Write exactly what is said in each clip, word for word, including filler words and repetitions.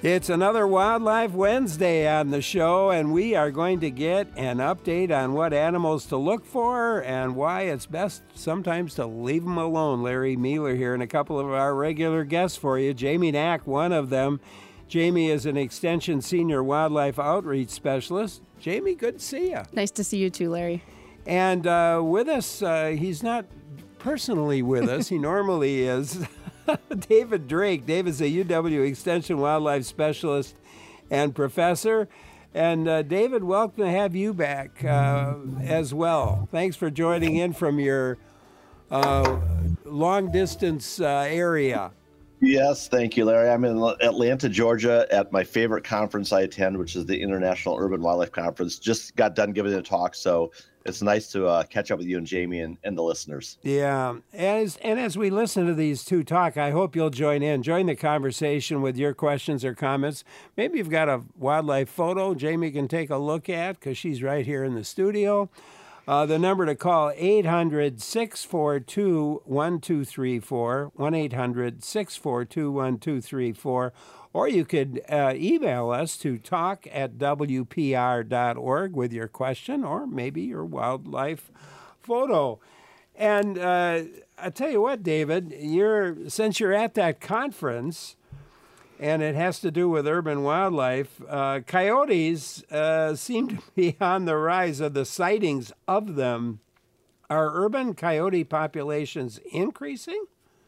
It's another Wildlife Wednesday on the show, and we are going to get an update on what animals to look for and why it's best sometimes to leave them alone. Larry Mueller here, and a couple of our regular guests for you. Jamie Knack, one of them. Jamie is an Extension Senior Wildlife Outreach Specialist. Jamie, good to see you. Nice to see you too, Larry. And uh, with us, uh, he's not personally with us. He normally is. David Drake. David's a U W Extension Wildlife Specialist and Professor. And uh, David, welcome to have you back uh, as well. Thanks for joining in from your uh, long-distance uh, area. Yes, thank you, Larry. I'm in Atlanta, Georgia at my favorite conference I attend, which is the International Urban Wildlife Conference. Just got done giving a talk, so it's nice to uh, catch up with you and Jamie and, and the listeners. Yeah, as, and as we listen to these two talk, I hope you'll join in. Join the conversation with your questions or comments. Maybe you've got a wildlife photo Jamie can take a look at because she's right here in the studio. Uh, the number to call, eight hundred, six four two, one two three four, one eight hundred, six four two, one two three four. Or you could uh, email us to talk at w p r dot org with your question or maybe your wildlife photo. And uh, I tell you what, David, you're since you're at that conference, and it has to do with urban wildlife, uh, coyotes uh, seem to be on the rise of the sightings of them. Are urban coyote populations increasing?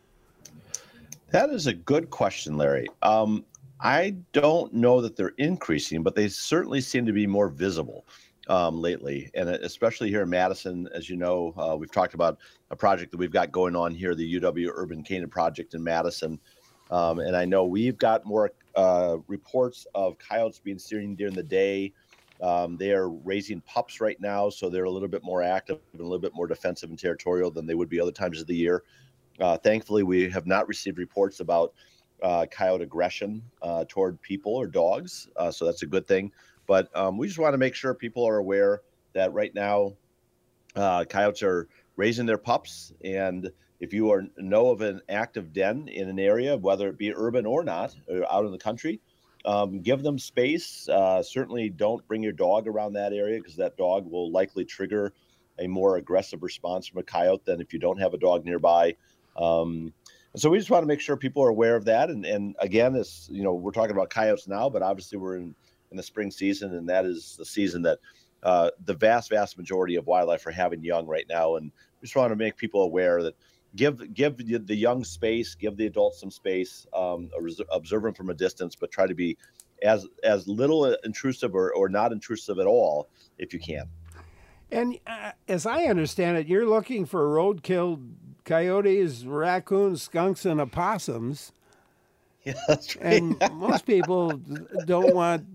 That is a good question, Larry. Um, I don't know that they're increasing, but they certainly seem to be more visible um, lately. And especially here in Madison, as you know, uh, we've talked about a project that we've got going on here, the U W Urban Canine Project in Madison. Um, and I know we've got more uh, reports of coyotes being seen during the day. Um, they are raising pups right now, so they're a little bit more active and a little bit more defensive and territorial than they would be other times of the year. Uh, thankfully, we have not received reports about uh, coyote aggression uh, toward people or dogs, uh, so that's a good thing. But um, we just want to make sure people are aware that right now uh, coyotes are raising their pups, and if you are know of an active den in an area, whether it be urban or not, or out in the country, um, give them space. Uh, certainly don't bring your dog around that area because that dog will likely trigger a more aggressive response from a coyote than if you don't have a dog nearby. Um, and so we just want to make sure people are aware of that. And, and again, this, you know, we're talking about coyotes now, but obviously we're in, in the spring season, and that is the season that uh, the vast, vast majority of wildlife are having young right now. And we just want to make people aware that Give give the young space, give the adults some space, um, observe them from a distance, but try to be as as little intrusive or, or not intrusive at all if you can. And uh, as I understand it, you're looking for roadkill coyotes, raccoons, skunks, and opossums. Yeah, that's right. And most people don't want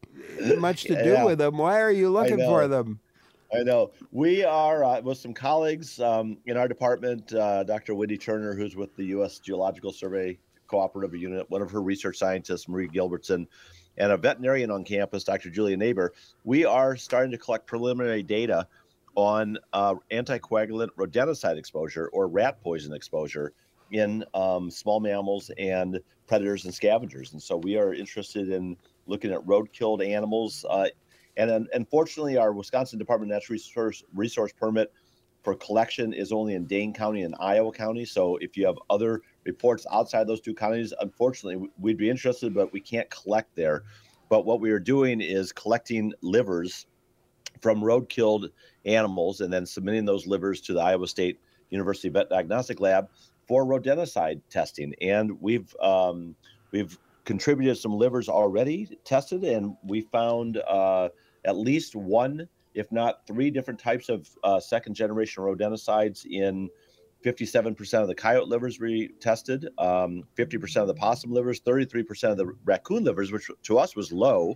much to do yeah. with them. Why are you looking for them? I know. We are uh, with some colleagues um, in our department, uh, Doctor Wendy Turner, who's with the U S Geological Survey Cooperative Unit, one of her research scientists, Marie Gilbertson, and a veterinarian on campus, Doctor Julia Neighbor. We are starting to collect preliminary data on uh, anticoagulant rodenticide exposure or rat poison exposure in um, small mammals and predators and scavengers. And so we are interested in looking at road-killed animals. Uh, And unfortunately, our Wisconsin Department of Natural Resource, Resource permit for collection is only in Dane County and Iowa County. So if you have other reports outside those two counties, unfortunately, we'd be interested, but we can't collect there. But what we are doing is collecting livers from road-killed animals and then submitting those livers to the Iowa State University Vet Diagnostic Lab for rodenticide testing. And we've um, we've contributed some livers already tested, and we found uh, at least one, if not three different types of uh, second generation rodenticides in fifty-seven percent of the coyote livers we tested, um, fifty percent of the possum livers, thirty-three percent of the raccoon livers, which to us was low.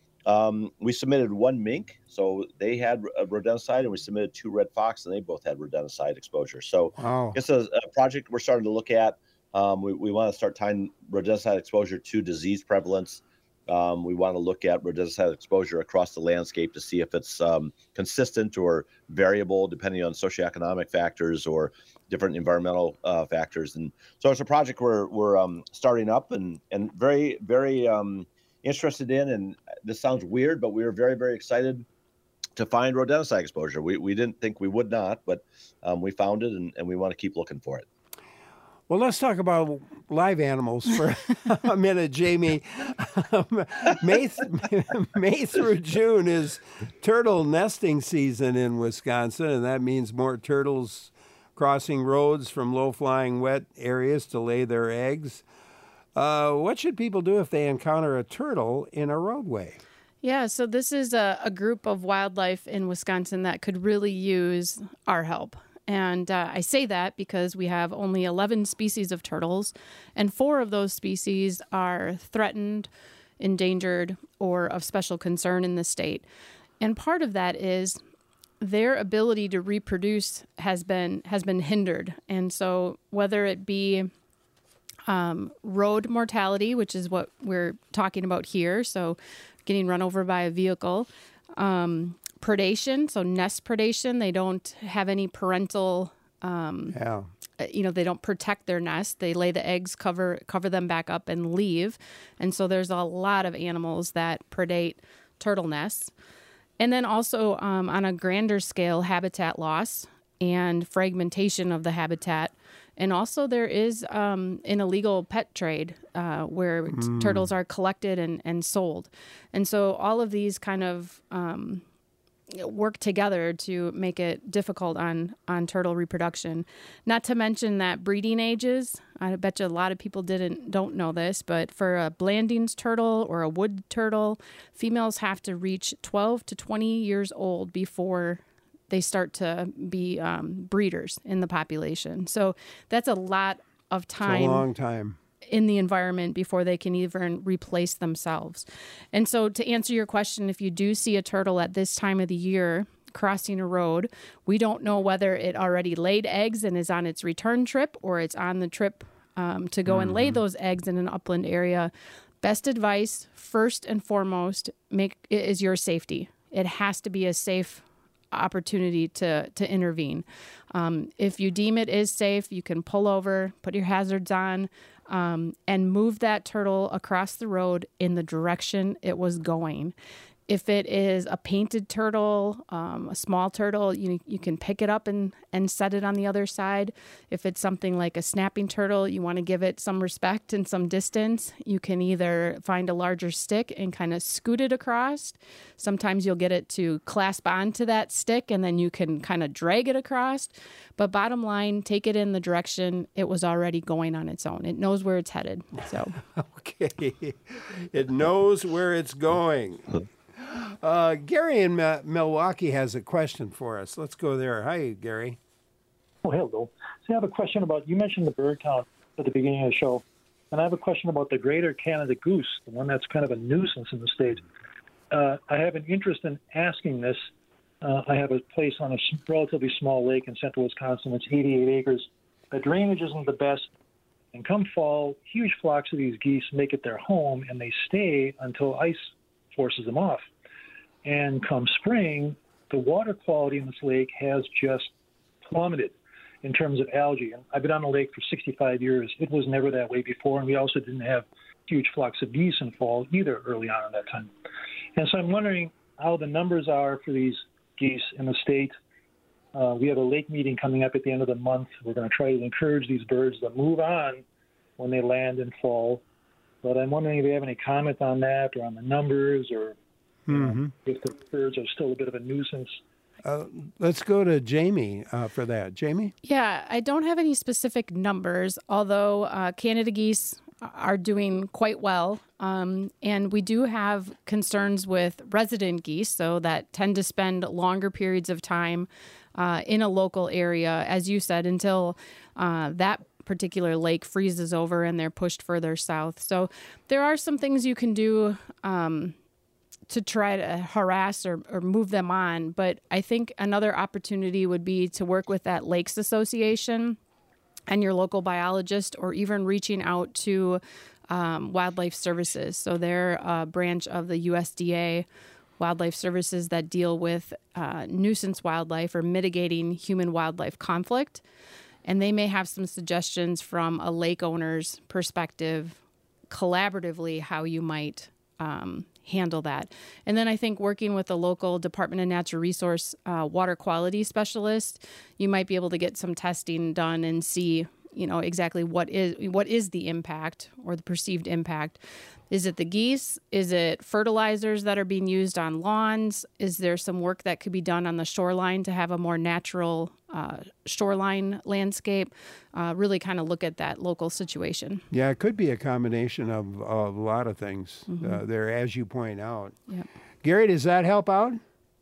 Um, we submitted one mink, so they had a rodenticide, and we submitted two red fox, and they both had rodenticide exposure. So wow. It's a, a project we're starting to look at. Um, we, we want to start tying rodenticide exposure to disease prevalence. Um, we want to look at rodenticide exposure across the landscape to see if it's um, consistent or variable depending on socioeconomic factors or different environmental uh, factors. And so it's a project we're, we're um, starting up and, and very, very um, interested in. And this sounds weird, but we were very, very excited to find rodenticide exposure. We we didn't think we would not, but um, we found it, and, and we want to keep looking for it. Well, let's talk about live animals for a minute, Jamie. Um, May, th- May through June is turtle nesting season in Wisconsin, and that means more turtles crossing roads from low-flying wet areas to lay their eggs. Uh, what should people do if they encounter a turtle in a roadway? Yeah, so this is a, a group of wildlife in Wisconsin that could really use our help. And uh, I say that because we have only eleven species of turtles, and four of those species are threatened, endangered, or of special concern in the state. And part of that is their ability to reproduce has been has been hindered. And so whether it be um, road mortality, which is what we're talking about here, so getting run over by a vehicle, um, predation, so nest predation. They don't have any parental, um, yeah. you know, they don't protect their nest. They lay the eggs, cover cover them back up, and leave. And so there's a lot of animals that predate turtle nests. And then also um, on a grander scale, habitat loss and fragmentation of the habitat. And also there is um, an illegal pet trade uh, where mm. t- turtles are collected and, and sold. And so all of these kind of um, work together to make it difficult on, on turtle reproduction. Not to mention that breeding ages, I bet you a lot of people didn't don't know this, but for a Blanding's turtle or a wood turtle, females have to reach twelve to twenty years old before they start to be um, breeders in the population. So that's a lot of time. It's a long time. In the environment before they can even replace themselves. And so to answer your question, if you do see a turtle at this time of the year crossing a road, we don't know whether it already laid eggs and is on its return trip or it's on the trip um, to go mm-hmm. and lay those eggs in an upland area. Best advice, first and foremost, make is your safety. It has to be a safe opportunity to to intervene. Um, if you deem it is safe, you can pull over, put your hazards on, um, and move that turtle across the road in the direction it was going. If it is a painted turtle, um, a small turtle, you you can pick it up and, and set it on the other side. If it's something like a snapping turtle, you want to give it some respect and some distance. You can either find a larger stick and kind of scoot it across. Sometimes you'll get it to clasp onto that stick and then you can kind of drag it across. But bottom line, take it in the direction it was already going on its own. It knows where it's headed. So okay, it knows where it's going. Uh, Gary in Ma- Milwaukee has a question for us. Let's go there. Hi, Gary. Oh, hello. So I have a question about, you mentioned the bird count at the beginning of the show, and I have a question about the greater Canada goose, the one that's kind of a nuisance in the state. Uh, I have an interest in asking this. Uh, I have a place on a relatively small lake in central Wisconsin. It's eighty-eight acres. The drainage isn't the best. And come fall, huge flocks of these geese make it their home, and they stay until ice forces them off. And come spring, the water quality in this lake has just plummeted in terms of algae. And I've been on the lake for sixty-five years. It was never that way before, and we also didn't have huge flocks of geese in fall either early on at that time. And so I'm wondering how the numbers are for these geese in the state. Uh, we have a lake meeting coming up at the end of the month. We're going to try to encourage these birds to move on when they land in fall. But I'm wondering if you have any comment on that or on the numbers or Mm-hmm. if the birds are still a bit of a nuisance. Uh, let's go to Jamie uh, for that. Jamie? Yeah, I don't have any specific numbers, although uh, Canada geese are doing quite well. Um, and we do have concerns with resident geese, so that tend to spend longer periods of time uh, in a local area, as you said, until uh, that particular lake freezes over and they're pushed further south. So there are some things you can do um to try to harass or, or move them on. But I think another opportunity would be to work with that Lakes Association and your local biologist, or even reaching out to um, Wildlife Services. So they're a branch of the U S D A Wildlife Services that deal with uh, nuisance wildlife or mitigating human-wildlife conflict. And they may have some suggestions from a lake owner's perspective, collaboratively, how you might um, handle that. And then I think working with a local Department of Natural Resource uh, water quality specialist, you might be able to get some testing done and see, you know, exactly what is what is the impact or the perceived impact. Is it the geese? Is it fertilizers that are being used on lawns? Is there some work that could be done on the shoreline to have a more natural uh, shoreline landscape? Uh, really kind of look at that local situation. Yeah, it could be a combination of, of a lot of things Mm-hmm. uh, there, as you point out. Yep. Gary, does that help out?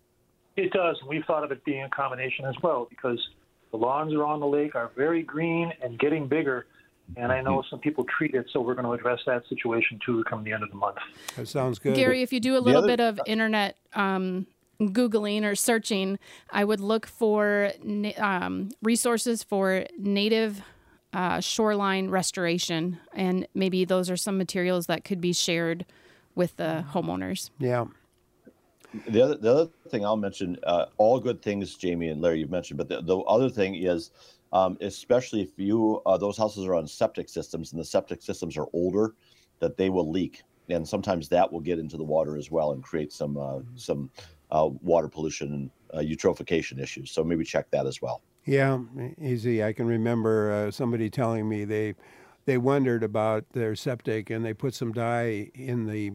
It does. We've thought of it being a combination as well because the lawns around the lake are very green and getting bigger. And I know some people treat it, so we're going to address that situation too come the end of the month. That sounds good. Gary, if you do a little other- bit of internet um, Googling or searching, I would look for na- um, resources for native uh, shoreline restoration. And maybe those are some materials that could be shared with the homeowners. Yeah. The other, the other thing I'll mention, uh, all good things, Jamie and Larry, you've mentioned, but the, the other thing is, um, especially if you uh, those houses are on septic systems and the septic systems are older, that they will leak, and sometimes that will get into the water as well and create some uh, some uh, water pollution and uh, eutrophication issues. So maybe check that as well. Yeah, easy. I can remember uh, somebody telling me they they wondered about their septic and they put some dye in the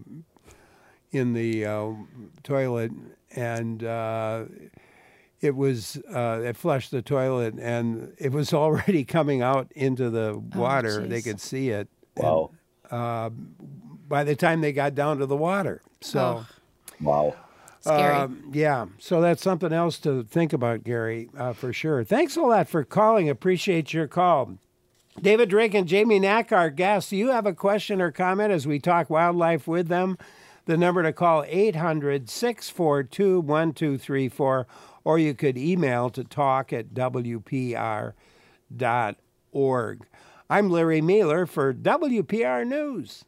in the uh, toilet and uh, it was uh, it flushed the toilet and it was already coming out into the water. geez. They could see it. Wow. And, uh, by the time they got down to the water, so. Wow. Scary. Um, yeah, so that's something else to think about, Gary, uh, for sure. Thanks a lot for calling. Appreciate your call. David Drake and Jamie Knack, our guests. Do you have a question or comment as we talk wildlife with them? The number to call, eight hundred, six four two, one two three four, or you could email to talk at w p r dot org. I'm Larry Mueller for W P R News.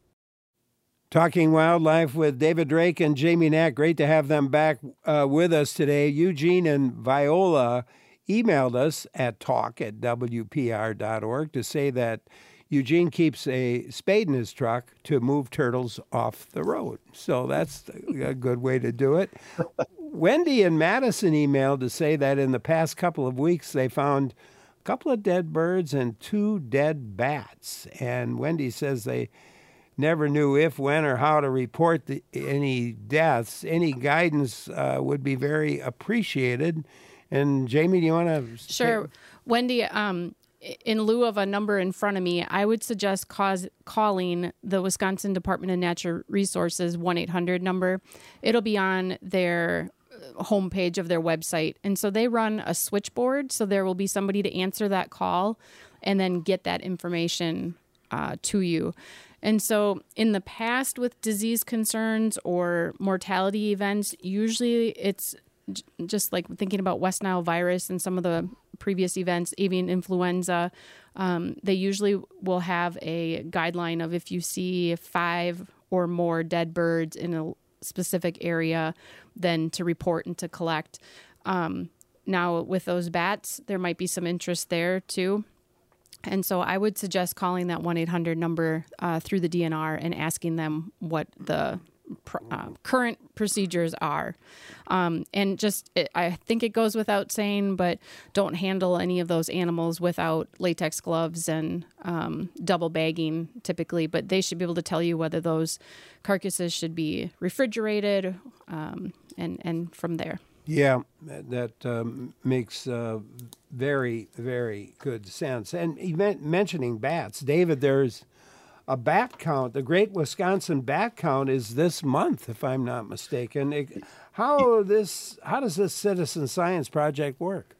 Talking wildlife with David Drake and Jamie Knack. Great to have them back uh, with us today. Eugene and Viola emailed us at talk at w p r dot org to say that Eugene keeps a spade in his truck to move turtles off the road. So that's a good way to do it. Wendy and Madison emailed to say that in the past couple of weeks they found a couple of dead birds and two dead bats. And Wendy says they never knew if, when, or how to report the, any deaths. Any guidance uh, would be very appreciated. And Jamie, do you want to? Sure. Wendy, um, in lieu of a number in front of me, I would suggest cause, calling the Wisconsin Department of Natural Resources one eight hundred number. It'll be on their homepage of their website. And so they run a switchboard. So there will be somebody to answer that call and then get that information uh, to you. And so in the past with disease concerns or mortality events, usually it's j- just like thinking about West Nile virus and some of the previous events, avian influenza. Um, they usually will have a guideline of if you see five or more dead birds in a specific area, then to report and to collect. Um, now with those bats, there might be some interest there too. And so I would suggest calling that one eight hundred number uh, through the D N R and asking them what the pr- uh, current procedures are. Um, and just, it, I think it goes without saying, but don't handle any of those animals without latex gloves and um, double bagging typically. But they should be able to tell you whether those carcasses should be refrigerated um, and, and from there. Yeah, that um, makes uh, very, very good sense. And you meant mentioning bats. David, there's a bat count. The Great Wisconsin Bat Count is this month, if I'm not mistaken. It, how this? How does this citizen science project work?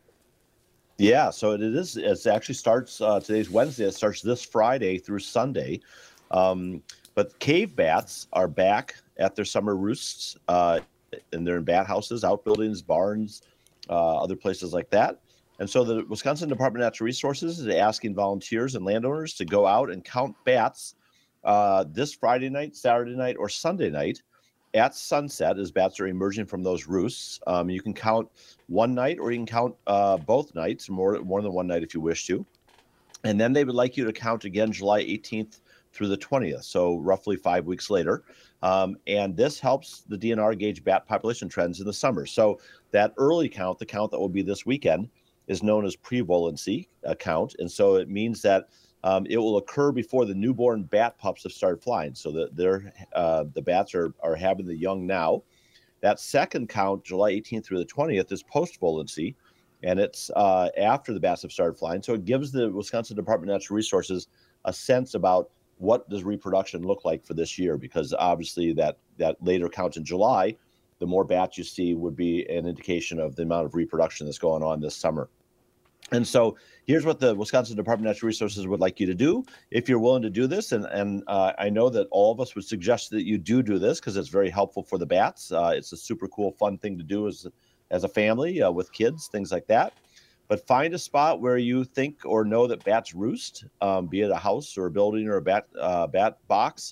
Yeah, so it is. It actually starts uh, today's Wednesday. It starts this Friday through Sunday. Um, but cave bats are back at their summer roosts. Uh, and they're in bat houses, outbuildings, barns, uh, other places like that. And so the Wisconsin Department of Natural Resources is asking volunteers and landowners to go out and count bats uh, this Friday night, Saturday night, or Sunday night at sunset as bats are emerging from those roosts. Um, you can count one night or you can count uh, both nights, more, more than one night if you wish to. And then they would like you to count again July eighteenth, through the twentieth, so roughly five weeks later. Um, and this helps the D N R gauge bat population trends in the summer. So that early count, the count that will be this weekend, is known as prevolency uh, count. And so it means that um, it will occur before the newborn bat pups have started flying. So that they're, uh, the bats are, are having the young now. That second count, July eighteenth through the twentieth, is postvolency, and it's uh, after the bats have started flying. So it gives the Wisconsin Department of Natural Resources a sense about what does reproduction look like for this year, because obviously that, that later count in July, the more bats you see would be an indication of the amount of reproduction that's going on this summer. And so here's what the Wisconsin Department of Natural Resources would like you to do if you're willing to do this. And, and uh, I know that all of us would suggest that you do do this because it's very helpful for the bats. Uh, it's a super cool, fun thing to do as, as a family uh, with kids, things like that. But find a spot where you think or know that bats roost, um, be it a house or a building or a bat, uh, bat box.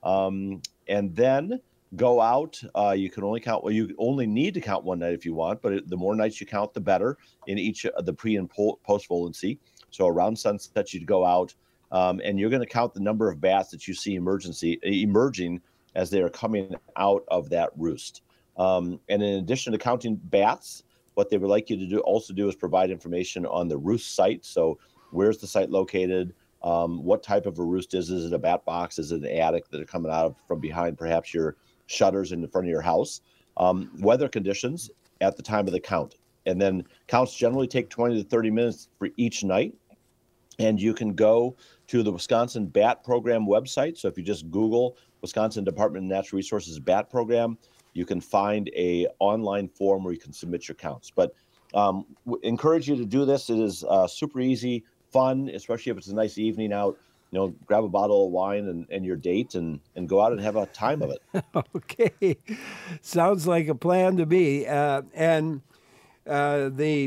Um, and then go out. Uh, you can only count, well, you only need to count one night if you want, but it, the more nights you count, the better in each of the pre and post volency. So around sunset, you'd go out um, and you're going to count the number of bats that you see emergency emerging as they are coming out of that roost. Um, and in addition to counting bats, what they would like you to do also do is provide information on the roost site. So where's the site located? Um, what type of a roost is? Is it a bat box? Is it an attic that are coming out of, from behind perhaps your shutters in the front of your house? Um, weather conditions at the time of the count. And then counts generally take twenty to thirty minutes for each night. And you can go to the Wisconsin Bat Program website. So if you just Google Wisconsin Department of Natural Resources Bat Program, you can find a online form where you can submit your counts. But um, w- encourage you to do this. It is uh, super easy, fun, especially if it's a nice evening out. You know, grab a bottle of wine and, and your date and, and go out and have a time of it. Okay. Sounds like a plan to me. Uh, and uh, the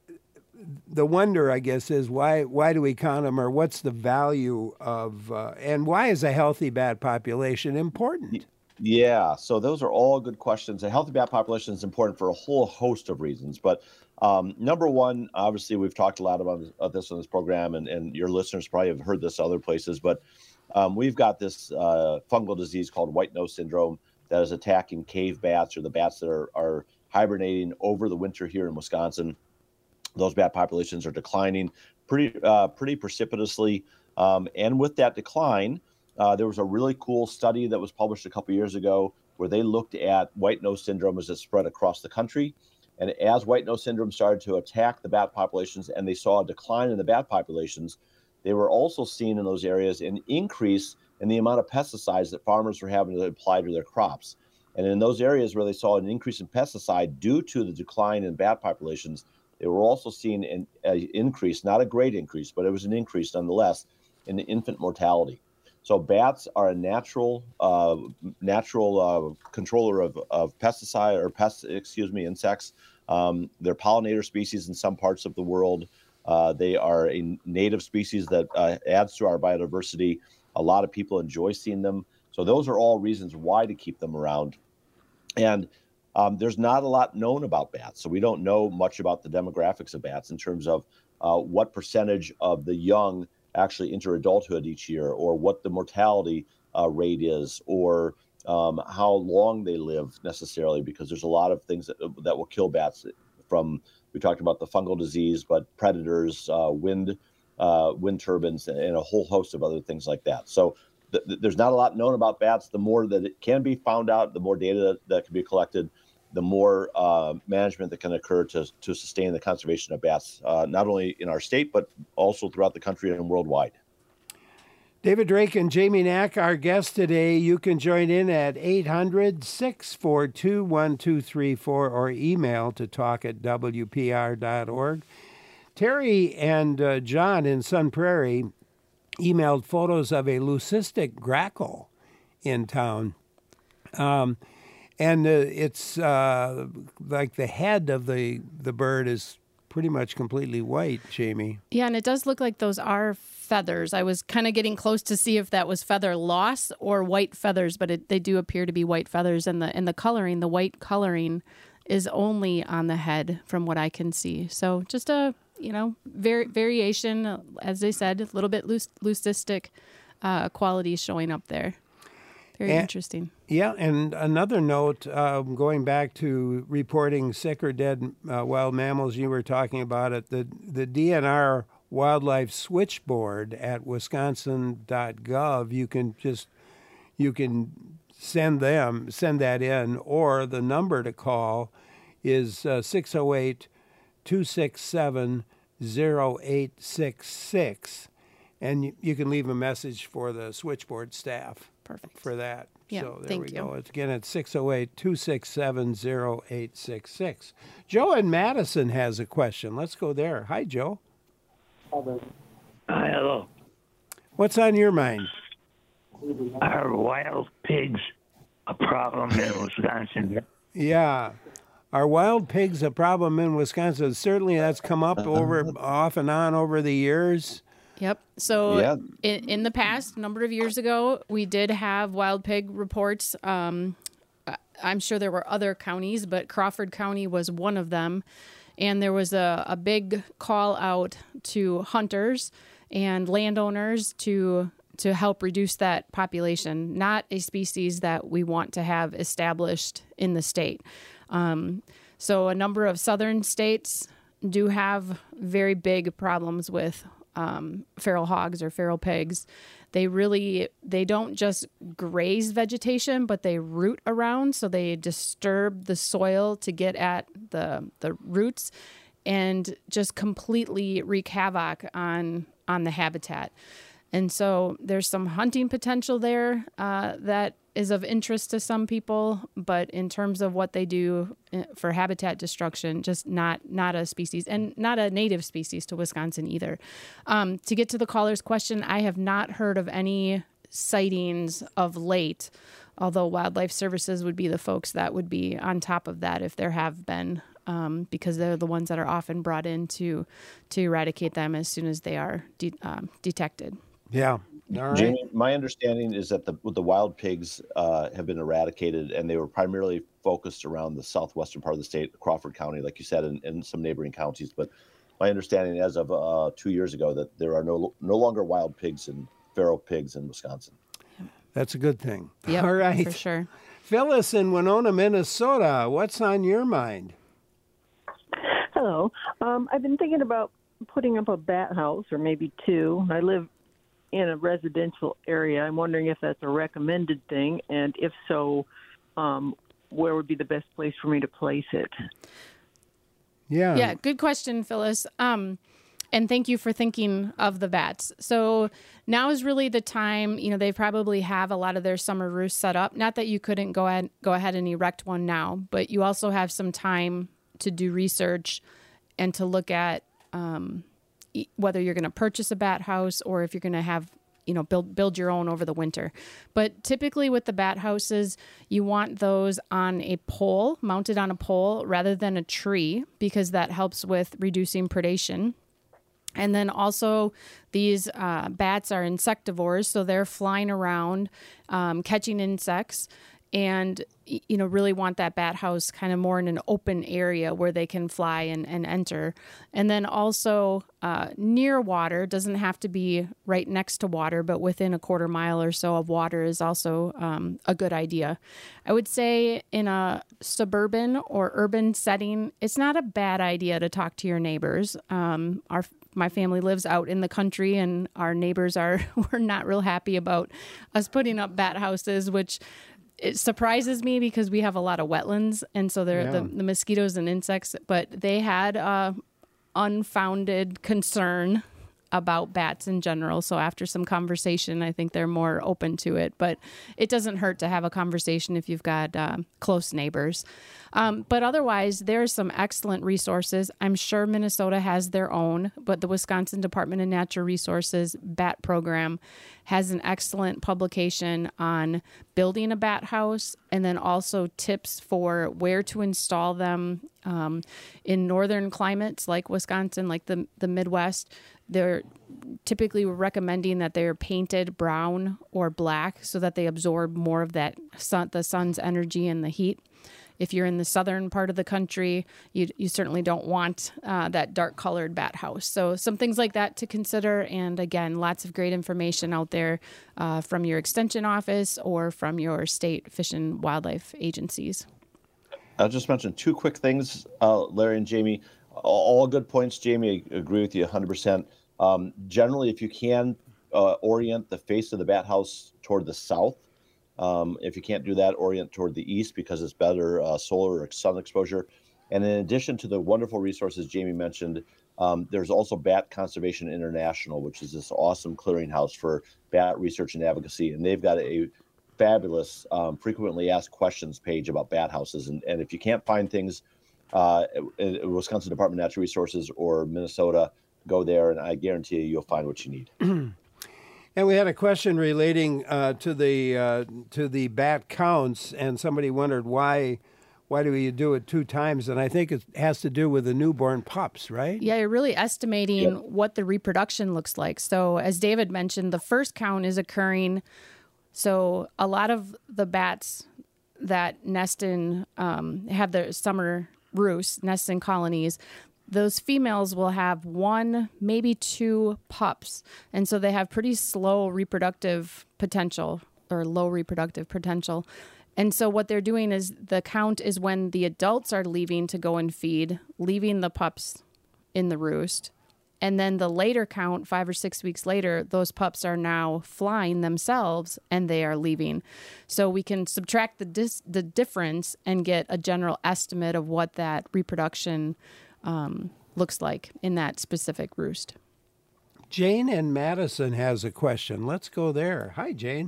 the wonder, I guess, is why why do we count them, or what's the value of, uh, and why is a healthy bat population important? Yeah, so those are all good questions. A healthy bat population is important for a whole host of reasons. But um, number one, obviously, we've talked a lot about, about this on this program, and, and your listeners probably have heard this other places. But um, we've got this uh, fungal disease called white nose syndrome that is attacking cave bats, or the bats that are, are hibernating over the winter here in Wisconsin. Those bat populations are declining pretty uh, pretty precipitously. Um, and with that decline, Uh, there was a really cool study that was published a couple years ago where they looked at white nose syndrome as it spread across the country. And as white nose syndrome started to attack the bat populations and they saw a decline in the bat populations, they were also seeing in those areas an increase in the amount of pesticides that farmers were having to apply to their crops. And in those areas where they saw an increase in pesticide due to the decline in bat populations, they were also seeing an, an increase, not a great increase, but it was an increase nonetheless, in the infant mortality. So bats are a natural, uh, natural uh, controller of, of pesticide or pest, excuse me, insects. Um, they're pollinator species in some parts of the world. Uh, they are a native species that uh, adds to our biodiversity. A lot of people enjoy seeing them. So those are all reasons why to keep them around. And um, there's not a lot known about bats. So we don't know much about the demographics of bats in terms of uh, what percentage of the young actually enter adulthood each year, or what the mortality uh, rate is, or um, how long they live necessarily, because there's a lot of things that, that will kill bats. From, we talked about the fungal disease, but predators, uh, wind, uh, wind turbines, and a whole host of other things like that. So th- th- there's not a lot known about bats. The more that it can be found out, the more data that, that can be collected, the more uh, management that can occur to, to sustain the conservation of bats, uh, not only in our state, but also throughout the country and worldwide. David Drake and Jamie Knack, our guests today. You can join in at eight hundred, six four two, one two three four or email to talk at w p r dot org. Terry and uh, John in Sun Prairie emailed photos of a leucistic grackle in town. Um, And uh, it's uh, like the head of the, the bird is pretty much completely white, Jamie. Yeah, and it does look like those are feathers. I was kind of getting close to see if that was feather loss or white feathers, but it, they do appear to be white feathers. And the and the coloring, the white coloring, is only on the head from what I can see. So just a, you know, var- variation, as they said, a little bit leuc- leucistic uh, qualities showing up there. Very And- interesting. Yeah, and another note, um, going back to reporting sick or dead uh, wild mammals, you were talking about it, the, the D N R Wildlife Switchboard at wisconsin dot gov, you can just, you can send them, send that in, or the number to call is uh, six oh eight, two six seven, oh eight six six, and you, you can leave a message for the switchboard staff. Perfect. For that. Yeah, so there thank we you. go. It's again at six oh eight, two six seven, oh eight six six. Joe in Madison has a question. Let's go there. Hi, Joe. Hi, hello. What's on your mind? Are wild pigs a problem in Wisconsin? Yeah. Are wild pigs a problem in Wisconsin? Certainly that's come up over off and on over the years. Yep. So Yeah. in, in the past, a number of years ago, we did have wild pig reports. Um, I- I'm sure there were other counties, but Crawford County was one of them. And there was a, a big call out to hunters and landowners to to help reduce that population, not a species that we want to have established in the state. Um, so a number of southern states do have very big problems with um, feral hogs or feral pigs. They really, they don't just graze vegetation, but they root around. So they disturb the soil to get at the the roots and just completely wreak havoc on on the habitat. And so there's some hunting potential there uh, that is of interest to some people, but in terms of what they do for habitat destruction, just not not a species and not a native species to Wisconsin either. Um, to get to the caller's question, I have not heard of any sightings of late, although Wildlife Services would be the folks that would be on top of that if there have been, um, because they're the ones that are often brought in to, to eradicate them as soon as they are de- um, detected. Yeah. All right. Jamie, my understanding is that the the wild pigs uh, have been eradicated, and they were primarily focused around the southwestern part of the state, Crawford County, like you said, and, and some neighboring counties. But my understanding, as of uh, two years ago, that there are no no longer wild pigs and feral pigs in Wisconsin. That's a good thing. Yep, All right. for sure. Phyllis in Winona, Minnesota. What's on your mind? Hello. Um, I've been thinking about putting up a bat house or maybe two. I live in a residential area. I'm wondering if that's a recommended thing, and if so, um, where would be the best place for me to place it? Yeah. Yeah, good question, Phyllis. Um, and thank you for thinking of the bats. So now is really the time, you know, they probably have a lot of their summer roosts set up. Not that you couldn't go ahead, go ahead and erect one now, but you also have some time to do research and to look at um, e- whether you're going to purchase a bat house or if you're going to have, you know, build build your own over the winter. But typically with the bat houses, you want those on a pole, mounted on a pole rather than a tree, because that helps with reducing predation. And then also these uh, bats are insectivores, so they're flying around, um, catching insects, and, you know, really want that bat house kind of more in an open area where they can fly and, and enter. And then also uh, near water, doesn't have to be right next to water, but within a quarter mile or so of water is also um, a good idea. I would say in a suburban or urban setting, it's not a bad idea to talk to your neighbors. Um, our My family lives out in the country, and our neighbors are were not real happy about us putting up bat houses, which it surprises me because we have a lot of wetlands, and so they're Yeah. the, the mosquitoes and insects. But they had uh, unfounded concern about bats in general. So after some conversation, I think they're more open to it. But it doesn't hurt to have a conversation if you've got uh, close neighbors. Um, but otherwise, there's some excellent resources. I'm sure Minnesota has their own, but the Wisconsin Department of Natural Resources bat program has an excellent publication on building a bat house, and then also tips for where to install them. Um, in northern climates like Wisconsin, like the, the Midwest, they're typically recommending that they're painted brown or black so that they absorb more of that sun, the sun's energy and the heat. if you're in the southern part of the country, you you certainly don't want uh, that dark colored bat house. So some things like that to consider. And again, lots of great information out there uh, from your extension office or from your state fish and wildlife agencies. I'll just mention two quick things, uh, Larry and Jamie. All good points, Jamie. I agree with you one hundred percent. Um, generally, if you can uh, orient the face of the bat house toward the south, um, if you can't do that, orient toward the east because it's better uh, solar or sun exposure. And in addition to the wonderful resources Jamie mentioned, um, there's also Bat Conservation International, which is this awesome clearinghouse for bat research and advocacy. And they've got a fabulous um, frequently asked questions page about bat houses. And, and if you can't find things uh, in, in Wisconsin Department of Natural Resources or Minnesota, go there, and I guarantee you you'll find what you need. And we had a question relating uh, to the uh, to the bat counts, and somebody wondered why why do you do it two times? And I think it has to do with the newborn pups, right? Yeah, you're really estimating Yep. what the reproduction looks like. So as David mentioned, the first count is occurring. So a lot of the bats that nest in, um, have their summer roosts, nest in colonies, those females will have one, maybe two pups. And so they have pretty slow reproductive potential or low reproductive potential. And so what they're doing is the count is when the adults are leaving to go and feed, leaving the pups in the roost. And then the later count, five or six weeks later, those pups are now flying themselves and they are leaving. So we can subtract the dis- the difference and get a general estimate of what that reproduction um, looks like in that specific roost. Jane in Madison has a question. Let's go there. Hi, Jane.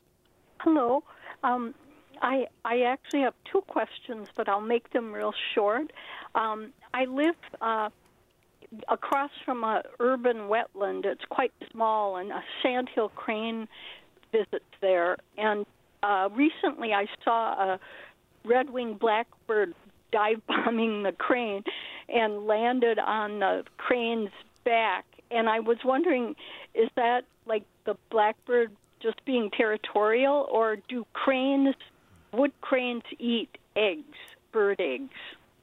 Hello. Um, I I actually have two questions, but I'll make them real short. Um, I live uh, across from a urban wetland. It's quite small, and a sandhill crane visits there. And uh, recently, I saw a red-winged blackbird dive bombing the crane and landed on the crane's back. And I was wondering, is that like the blackbird just being territorial, or do cranes, would cranes eat eggs, bird eggs?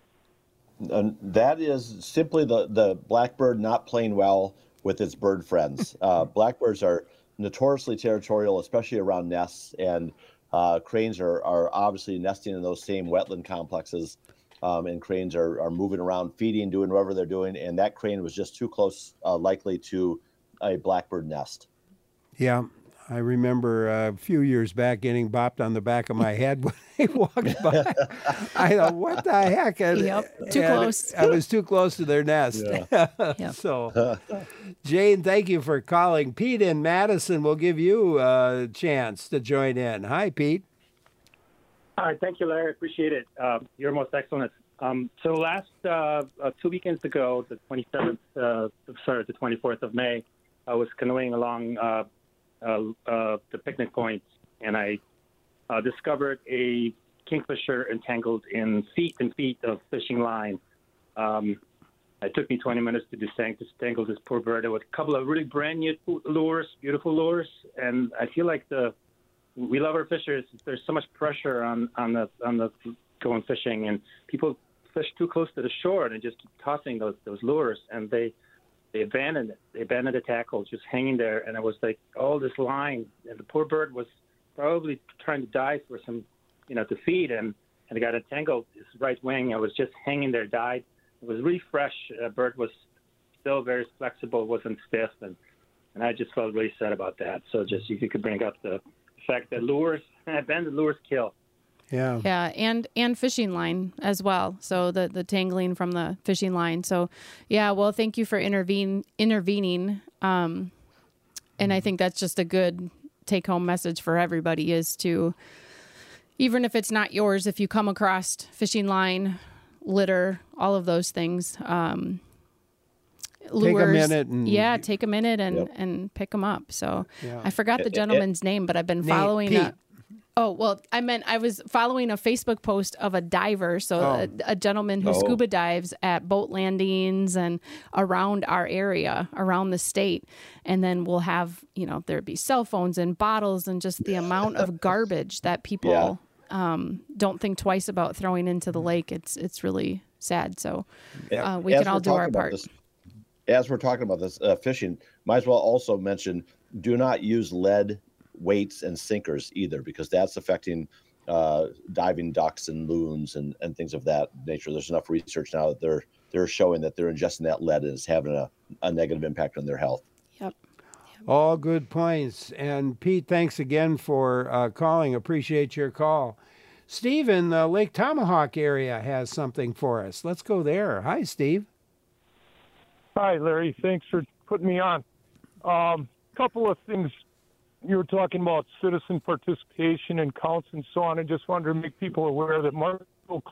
And that is simply the, the blackbird not playing well with its bird friends. Uh, blackbirds are notoriously territorial, especially around nests, and uh, cranes are, are obviously nesting in those same wetland complexes. Um, and cranes are, are moving around, feeding, doing whatever they're doing, and that crane was just too close, uh, likely to a blackbird nest. Yeah, I remember a few years back getting bopped on the back of my head when they walked by. I thought, what the heck? And, Yep, too and close. I was too close to their nest. Yep. So, Jane, thank you for calling. Pete in Madison will give you a chance to join in. Hi, Pete. All right, thank you, Larry. Appreciate it. Uh, you're most excellent. Um, so last uh, uh, two weekends ago, the twenty-seventh, uh, sorry, the twenty-fourth of May, I was canoeing along uh, uh, uh, the picnic point, and I uh, discovered a kingfisher entangled in feet and feet of fishing line. Um, it took me twenty minutes to disentangle this poor bird. There was a couple of really brand new lures, beautiful lures, and I feel like the we love our fishers. There's so much pressure on, on the on the going fishing, and people fish too close to the shore and just keep tossing those those lures, and they they abandoned it. They abandoned the tackle, just hanging there, and it was like all this line, and the poor bird was probably trying to dive for some, you know, to feed, and and it got entangled. His right wing, it was just hanging there, died. It was really fresh. The bird was still very flexible, wasn't stiff, and and I just felt really sad about that. So just if you could bring up the fact that lures, abandoned lures kill. Yeah. Yeah, and and fishing line as well. So the the tangling from the fishing line. So yeah, well, thank you for intervene intervening. Um, and I think that's just a good take home message for everybody is to, even if it's not yours, if you come across fishing line, litter, all of those things, um, lures, take a minute and yeah, take a minute and, Yep. and pick them up. So Yeah. I forgot the It- it- gentleman's name, but I've been Nate, following Pete. a, Oh, well, I meant I was following a Facebook post of a diver. So Oh. a, a gentleman who Oh. scuba dives at boat landings and around our area, around the state. And then we'll have, you know, there'd be cell phones and bottles and just the amount of garbage that people Yeah. um, don't think twice about throwing into the lake. It's it's really sad. So Yeah. uh, we As can all we're do our talking about part. this- As we're talking about this uh, fishing, might as well also mention, do not use lead weights and sinkers either, because that's affecting uh, diving ducks and loons and, and things of that nature. There's enough research now that they're they're showing that they're ingesting that lead and it's having a, a negative impact on their health. Yep. All good points. And Pete, thanks again for uh, calling. Appreciate your call. Steve in the Lake Tomahawk area has something for us. Let's go there. Hi, Steve. Hi, Larry. Thanks for putting me on. Um, couple of things. You were talking about citizen participation and counts and so on. I just wanted to make people aware that Marshfield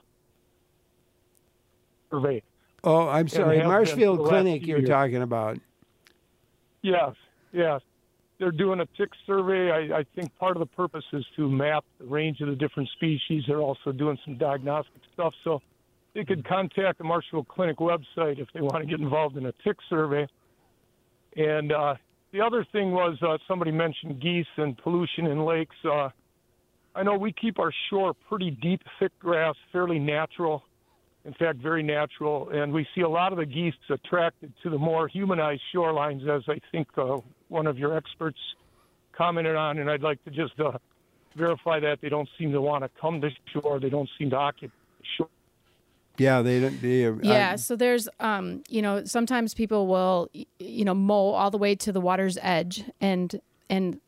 survey. Oh, I'm sorry. have been Marshfield for the last Clinic few you're years. talking about. Yes, yes. They're doing a tick survey. I, I think part of the purpose is to map the range of the different species. They're also doing some diagnostic stuff. So they could contact the Marshfield Clinic website if they want to get involved in a tick survey. And uh, the other thing was uh, somebody mentioned geese and pollution in lakes. Uh, I know we keep our shore pretty deep, thick grass, fairly natural. In fact, very natural. And we see a lot of the geese attracted to the more humanized shorelines, as I think uh, one of your experts commented on. And I'd like to just uh, verify that they don't seem to want to come to shore. They don't seem to occupy the shore. Yeah, they don't. They, uh, Yeah, so there's, um, you know, sometimes people will, y- you know, mow all the way to the water's edge, and and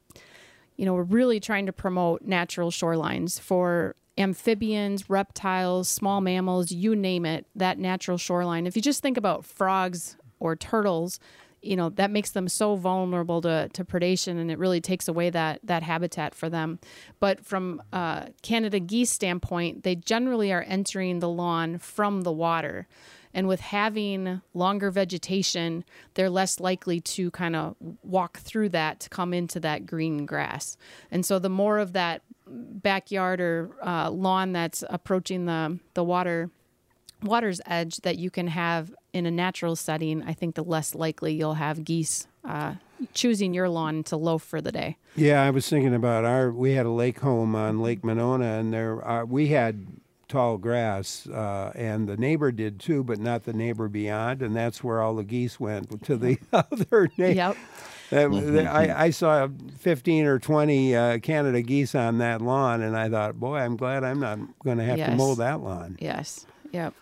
you know, we're really trying to promote natural shorelines for amphibians, reptiles, small mammals, you name it. That natural shoreline. If you just think about frogs or turtles, you know, that makes them so vulnerable to, to predation, and it really takes away that that habitat for them. But from uh, Canada geese standpoint, they generally are entering the lawn from the water. And with having longer vegetation, they're less likely to kind of walk through that to come into that green grass. And so the more of that backyard or uh, lawn that's approaching the, the water water's edge that you can have in a natural setting, I think the less likely you'll have geese uh, choosing your lawn to loaf for the day. Yeah, I was thinking about our. We had a lake home on Lake Monona, and there uh, we had tall grass, uh, and the neighbor did too, but not the neighbor beyond, and that's where all the geese went to the other neighbor. Yep. That, I, I saw fifteen or twenty uh, Canada geese on that lawn, and I thought, boy, I'm glad I'm not going to have to Yes. mow that lawn. Yes. Yep.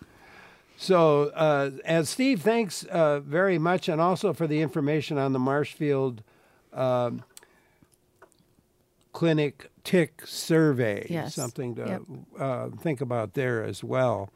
So, uh, as Steve, thanks uh, very much, and also for the information on the Marshfield uh, Clinic Tick Survey. Yes. Something to Yep. uh, think about there as well.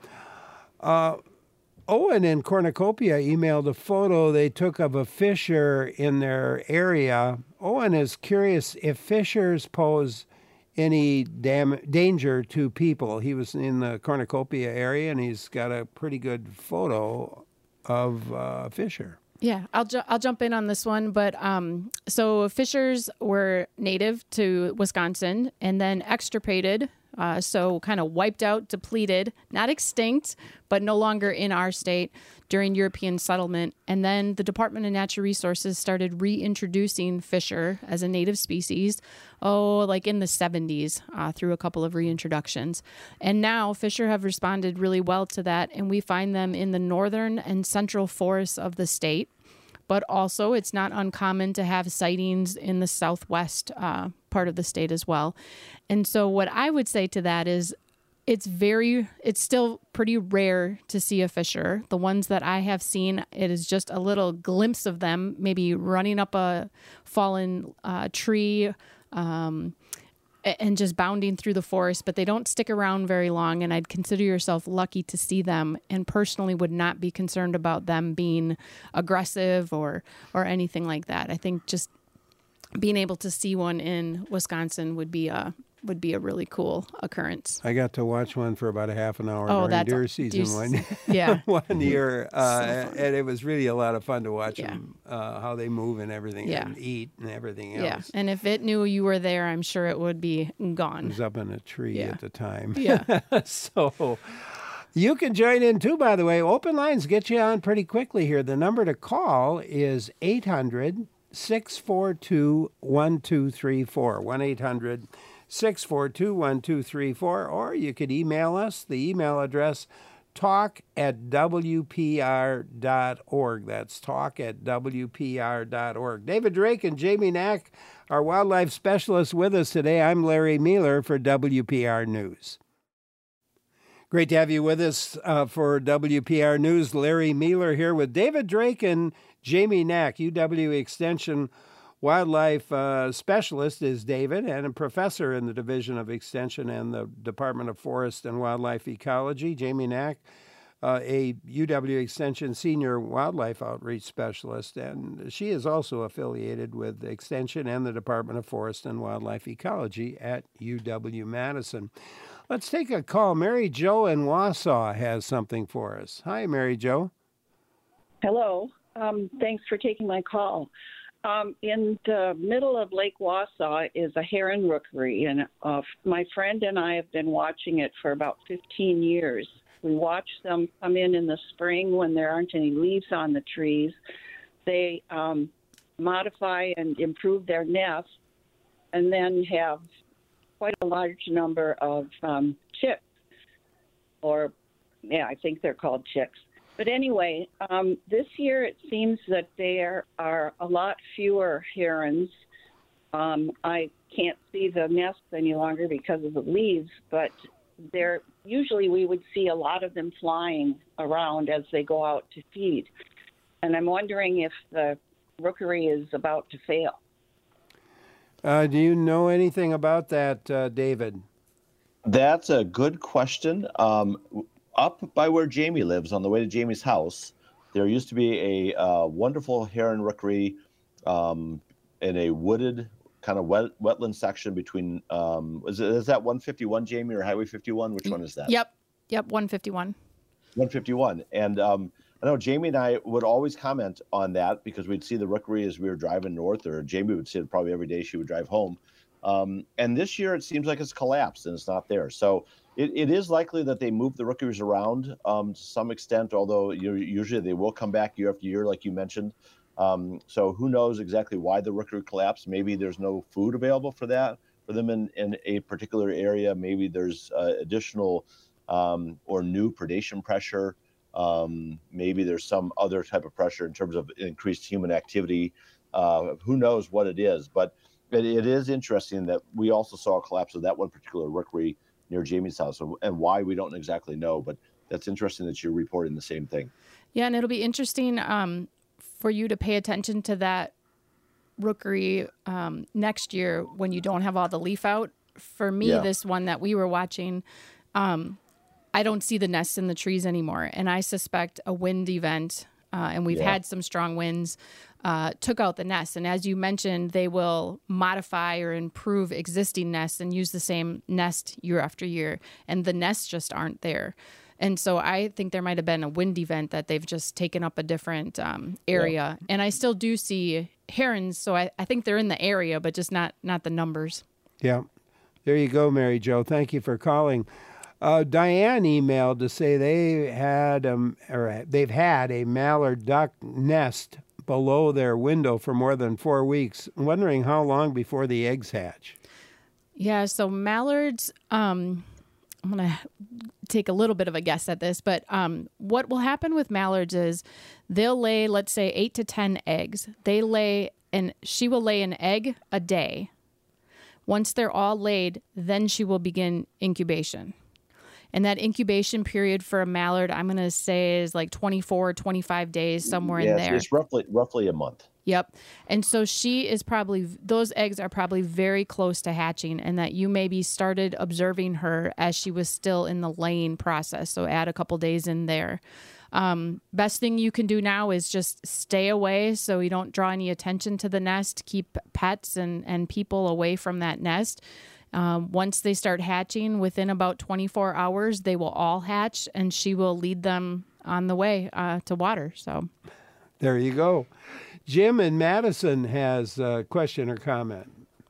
Uh, Owen in Cornucopia emailed a photo they took of a fisher in their area. Owen is curious if fishers pose any dam- danger to people. He was in the Cornucopia area, and he's got a pretty good photo of uh, a fisher. Yeah, I'll ju- I'll jump in on this one, but um, so fishers were native to Wisconsin and then extirpated, uh, so kind of wiped out, depleted, not extinct, but no longer in our state during European settlement. And then the Department of Natural Resources started reintroducing fisher as a native species, oh, like in the seventies, uh, through a couple of reintroductions. And now fisher have responded really well to that, and we find them in the northern and central forests of the state. But also, it's not uncommon to have sightings in the southwest uh, part of the state as well. And so what I would say to that is it's very, it's still pretty rare to see a fisher. The ones that I have seen, it is just a little glimpse of them, maybe running up a fallen uh, tree, um, and just bounding through the forest, but they don't stick around very long, and I'd consider yourself lucky to see them, and personally would not be concerned about them being aggressive or or anything like that. I think just being able to see one in Wisconsin would be a would be a really cool occurrence. I got to watch one for about a half an hour Oh, during that's- deer season deer one, yeah. one year, uh, So fun. and it was really a lot of fun to watch Yeah. them, uh, how they move and everything, Yeah. and eat and everything Yeah, else. and if it knew you were there, I'm sure it would be It gone. was up in a tree Yeah. at the time. Yeah. So you can join in too, by the way. Open lines get you on pretty quickly here. The number to call is eight hundred, six four two, one two three four. one eight hundred, six four two, one two three four, or you could email us. The email address, talk at W P R dot org. That's talk at W P R dot org. David Drake and Jamie Knack, our wildlife specialists, with us today. I'm Larry Mueller for W P R News. Great to have you with us uh, for W P R News. Larry Mueller here with David Drake and Jamie Knack. U W Extension wildlife uh, specialist is David, and a professor in the Division of Extension and the Department of Forest and Wildlife Ecology. Jamie Knack, uh, a U W Extension senior wildlife outreach specialist, and she is also affiliated with Extension and the Department of Forest and Wildlife Ecology at U W Madison. Let's take a call. Mary Jo in Wausau has something for us. Hi, Mary Jo. Hello. Um, thanks for taking my call. Um, in the middle of Lake Wausau is a heron rookery, and uh, my friend and I have been watching it for about fifteen years. We watch them come in in the spring when there aren't any leaves on the trees. They um, modify and improve their nest and then have quite a large number of um, chicks, or, yeah, I think they're called chicks. But anyway, um, this year it seems that there are a lot fewer herons. Um, I can't see the nests any longer because of the leaves, but there usually we would see a lot of them flying around as they go out to feed. And I'm wondering if the rookery is about to fail. Uh, do you know anything about that, uh, David? That's a good question. Um, up by where Jamie lives, on the way to Jamie's house, there used to be a uh, wonderful heron rookery um, in a wooded kind of wet, wetland section between, um, is, it, is that one fifty-one, Jamie, or Highway fifty-one? Which one is that? Yep. Yep, one fifty-one. one fifty-one. And um, I know Jamie and I would always comment on that because we'd see the rookery as we were driving north, or Jamie would see it probably every day she would drive home. Um, and this year it seems like it's collapsed and it's not there. So it, it is likely that they move the rookeries around um, to some extent, although you know, usually they will come back year after year, like you mentioned. Um, so who knows exactly why the rookery collapsed? Maybe there's no food available for that, for them in, in a particular area. Maybe there's uh, additional um, or new predation pressure. Um, maybe there's some other type of pressure in terms of increased human activity. Uh, who knows what it is? But it, it is interesting that we also saw a collapse of that one particular rookery near Jamie's house, and why we don't exactly know. But that's interesting that you're reporting the same thing. Yeah, and it'll be interesting um, for you to pay attention to that rookery um, next year when you don't have all the leaf out. For me, Yeah. this one that we were watching, um, I don't see the nests in the trees anymore. And I suspect a wind event, uh, and we've Yeah. had some strong winds, uh, took out the nests. And as you mentioned, they will modify or improve existing nests and use the same nest year after year. And the nests just aren't there. And so I think there might have been a wind event that they've just taken up a different um, area. Yeah. And I still do see herons, so I, I think they're in the area, but just not not the numbers. Yeah. There you go, Mary Jo. Thank you for calling. Uh, Diane emailed to say they had um, or they've had a mallard duck nest below their window for more than four weeks, wondering how long before the eggs hatch. Yeah, so mallards, um, I'm going to take a little bit of a guess at this, but um, what will happen with mallards is they'll lay, let's say, eight to ten eggs. They lay, and she will lay an egg a day. Once they're all laid, then she will begin incubation. And that incubation period for a mallard, I'm going to say, is like twenty-four, twenty-five days, somewhere yeah, in there. It's roughly roughly a month. Yep. And so she is probably, those eggs are probably very close to hatching, and that you maybe started observing her as she was still in the laying process. So add a couple days in there. Um, best thing you can do now is just stay away so you don't draw any attention to the nest. Keep pets and, and people away from that nest. Um, once they start hatching, within about twenty-four hours, they will all hatch, and she will lead them on the way uh, to water. So there you go. Jim in Madison has a question or comment.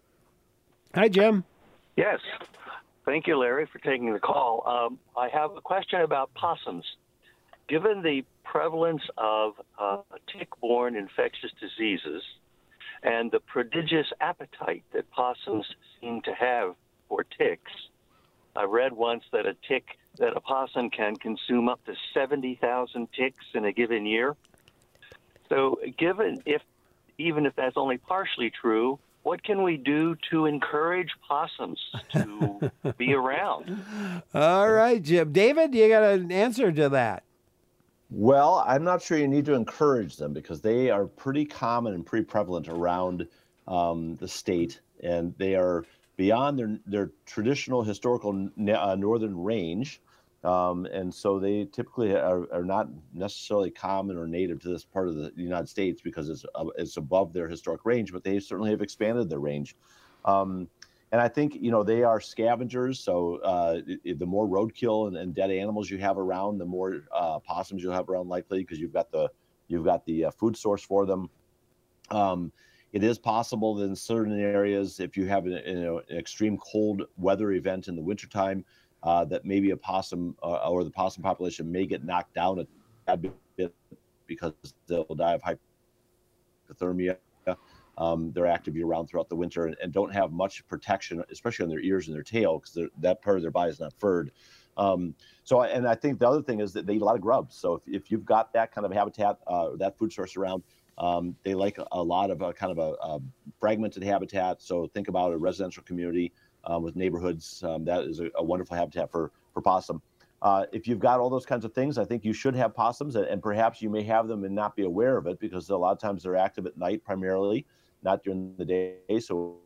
Hi, Jim. Yes. Thank you, Larry, for taking the call. Um, I have a question about possums. Given the prevalence of uh, tick-borne infectious diseases and the prodigious appetite that possums seem to have for ticks. I read once that a tick, that a possum can consume up to seventy thousand ticks in a given year. So given if, even if that's only partially true, what can we do to encourage possums to be around? All right, Jim. David, you got an answer to that. Well, I'm not sure you need to encourage them because they are pretty common and pretty prevalent around um, the state, and they are beyond their their traditional historical uh, northern range, um, and so they typically are, are not necessarily common or native to this part of the United States because it's uh, it's above their historic range, but they certainly have expanded their range. Um, And I think, you know, they are scavengers. So uh, it, the more roadkill and, and dead animals you have around, the more uh, possums you'll have around likely because you've got the you've got the uh, food source for them. Um, it is possible that in certain areas, if you have an, you know, an extreme cold weather event in the wintertime, uh, that maybe a possum uh, or the possum population may get knocked down a bit because they'll die of hypothermia. Um, they're active year-round throughout the winter and, and don't have much protection, especially on their ears and their tail, because that part of their body is not furred. Um, so, and I think the other thing is that they eat a lot of grubs. So if, if you've got that kind of habitat, uh, that food source around, um, they like a, a lot of a kind of a, a fragmented habitat. So think about a residential community um, with neighborhoods. Um, that is a, a wonderful habitat for, for possum. Uh, if you've got all those kinds of things, I think you should have possums, and, and perhaps you may have them and not be aware of it because a lot of times they're active at night primarily, not during the day, so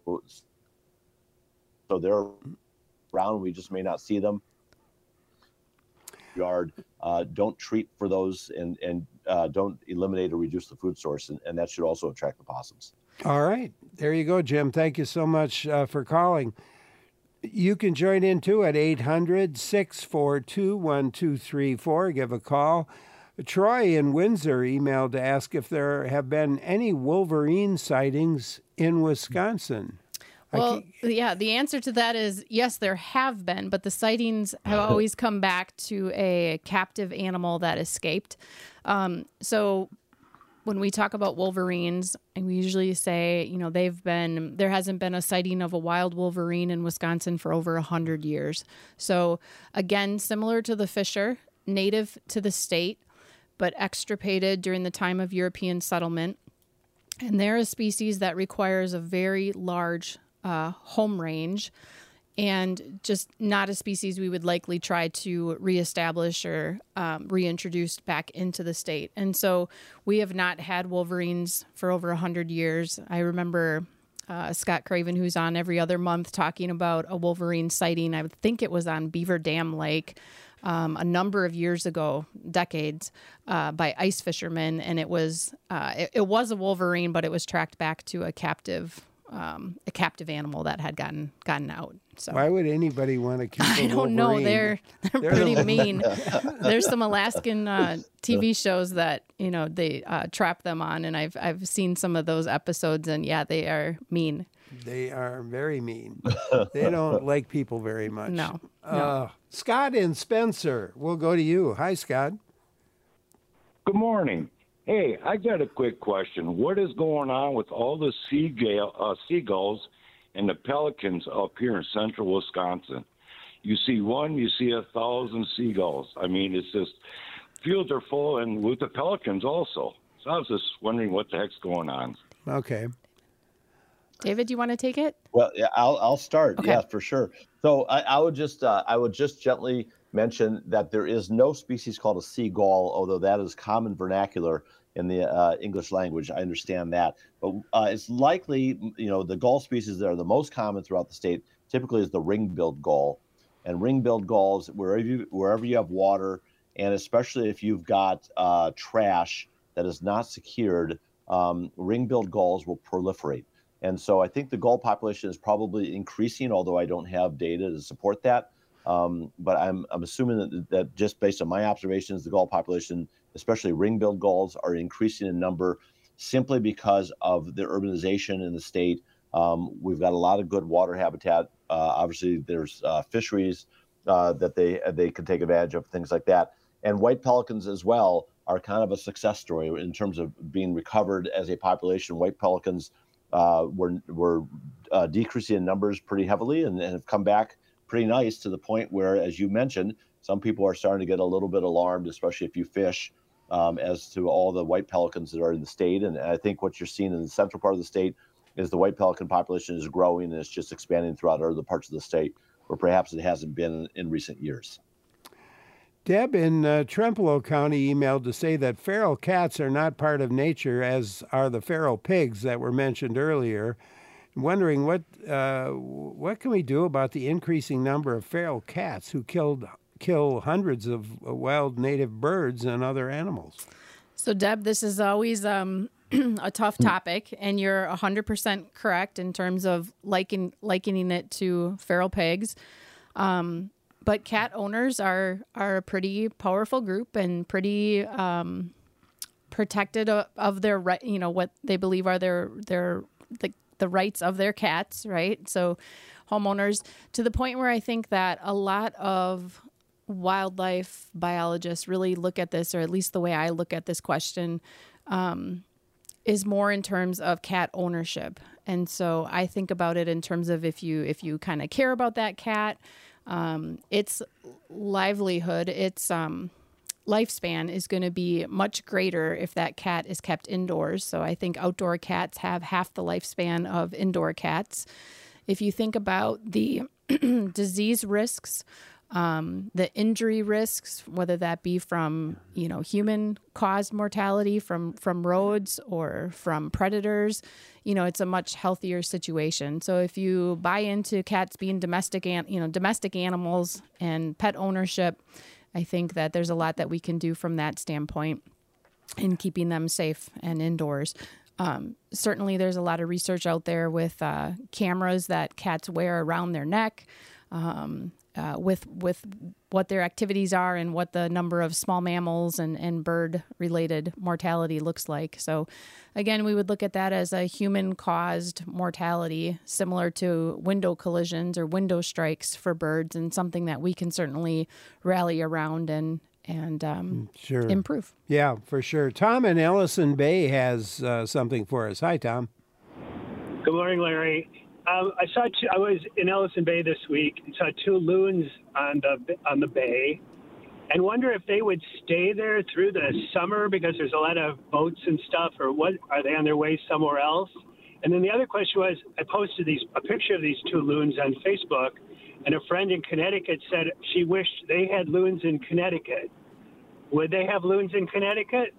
so they're around. We just may not see them. Yard, uh, don't treat for those, and and uh, don't eliminate or reduce the food source, and, and that should also attract the possums. All right, there you go, Jim. Thank you so much uh, for calling. You can join in too at eight hundred, six four two, one two three four. Give a call. Troy in Windsor emailed to ask if there have been any wolverine sightings in Wisconsin. Well, yeah, the answer to that is yes, there have been, but the sightings have always come back to a captive animal that escaped. Um, so when we talk about wolverines, and we usually say, you know, they've been, there hasn't been a sighting of a wild wolverine in Wisconsin for over one hundred years. So again, similar to the fisher, native to the state, but extirpated during the time of European settlement. And they're a species that requires a very large uh, home range and just not a species we would likely try to reestablish or um, reintroduce back into the state. And so we have not had wolverines for over one hundred years. I remember uh, Scott Craven, who's on every other month, talking about a wolverine sighting. I would think it was on Beaver Dam Lake. Um, a number of years ago, decades, uh, by ice fishermen, and it was uh, it, it was a wolverine, but it was tracked back to a captive um, a captive animal that had gotten gotten out. So why would anybody want to keep a I don't wolverine? know. They're they're, They're pretty the- mean. There's some Alaskan uh, T V shows that you know they uh, trap them on, and I've I've seen some of those episodes, and yeah, they are mean. They are very mean. They don't like people very much. No. Uh, no. Scott and Spencer, we'll go to you. Hi, Scott. Good morning. Hey, I got a quick question. What is going on with all the seagull, uh, seagulls and the pelicans up here in central Wisconsin? You see one, you see a thousand seagulls. I mean, it's just fields are full, and with the pelicans also. So I was just wondering what the heck's going on. Okay. David, do you want to take it? Well, yeah, I'll I'll start. Okay. Yeah, for sure. So I, I would just uh, I would just gently mention that there is no species called a seagull, although that is common vernacular in the uh, English language. I understand that, but uh, it's likely, you know, the gull species that are the most common throughout the state typically is the ring-billed gull, and ring-billed gulls wherever you wherever you have water, and especially if you've got uh, trash that is not secured, um, ring-billed gulls will proliferate. And so I think the gull population is probably increasing, although I don't have data to support that. Um, but I'm, I'm assuming that, that just based on my observations, the gull population, especially ring-billed gulls, are increasing in number simply because of the urbanization in the state. Um, we've got a lot of good water habitat. Uh, obviously, there's uh, fisheries uh, that they they can take advantage of, things like that. And white pelicans as well are kind of a success story in terms of being recovered as a population. White pelicans Uh, were were uh, decreasing in numbers pretty heavily and, and have come back pretty nice to the point where, as you mentioned, some people are starting to get a little bit alarmed, especially if you fish, um, as to all the white pelicans that are in the state. And I think what you're seeing in the central part of the state is the white pelican population is growing, and it's just expanding throughout other parts of the state where perhaps it hasn't been in recent years. Deb in uh, Trempealeau County emailed to say that feral cats are not part of nature, as are the feral pigs that were mentioned earlier. I'm wondering what uh, what can we do about the increasing number of feral cats who killed kill hundreds of wild native birds and other animals? So, Deb, this is always um, a tough topic, and you're one hundred percent correct in terms of liken, likening it to feral pigs. Um, but cat owners are are a pretty powerful group and pretty um, protected of, of their right, you know, what they believe are their their the, the rights of their cats, right? So, homeowners, to the point where I think that a lot of wildlife biologists really look at this, or at least the way I look at this question, um, is more in terms of cat ownership. And so I think about it in terms of if you if you kind of care about that cat, um, its livelihood, its um, lifespan is going to be much greater if that cat is kept indoors. So I think outdoor cats have half the lifespan of indoor cats. If you think about the disease risks, Um, the injury risks, whether that be from, you know, human-caused mortality from, from roads or from predators, you know, it's a much healthier situation. So if you buy into cats being domestic, an, you know, domestic animals and pet ownership, I think that there's a lot that we can do from that standpoint in keeping them safe and indoors. Um, certainly, there's a lot of research out there with uh, cameras that cats wear around their neck. Um, Uh, with with what their activities are and what the number of small mammals and, and bird-related mortality looks like. So, again, we would look at that as a human-caused mortality, similar to window collisions or window strikes for birds, and something that we can certainly rally around and and um, sure. improve. Yeah, for sure. Tom in Ellison Bay has uh, something for us. Hi, Tom. Good morning, Larry. Um, I saw two, I was in Ellison Bay this week and saw two loons on the on the bay, and wonder if they would stay there through the summer because there's a lot of boats and stuff, or what? Are they on their way somewhere else? And then the other question was, I posted these a picture of these two loons on Facebook, and a friend in Connecticut said she wished they had loons in Connecticut. Would they have loons in Connecticut?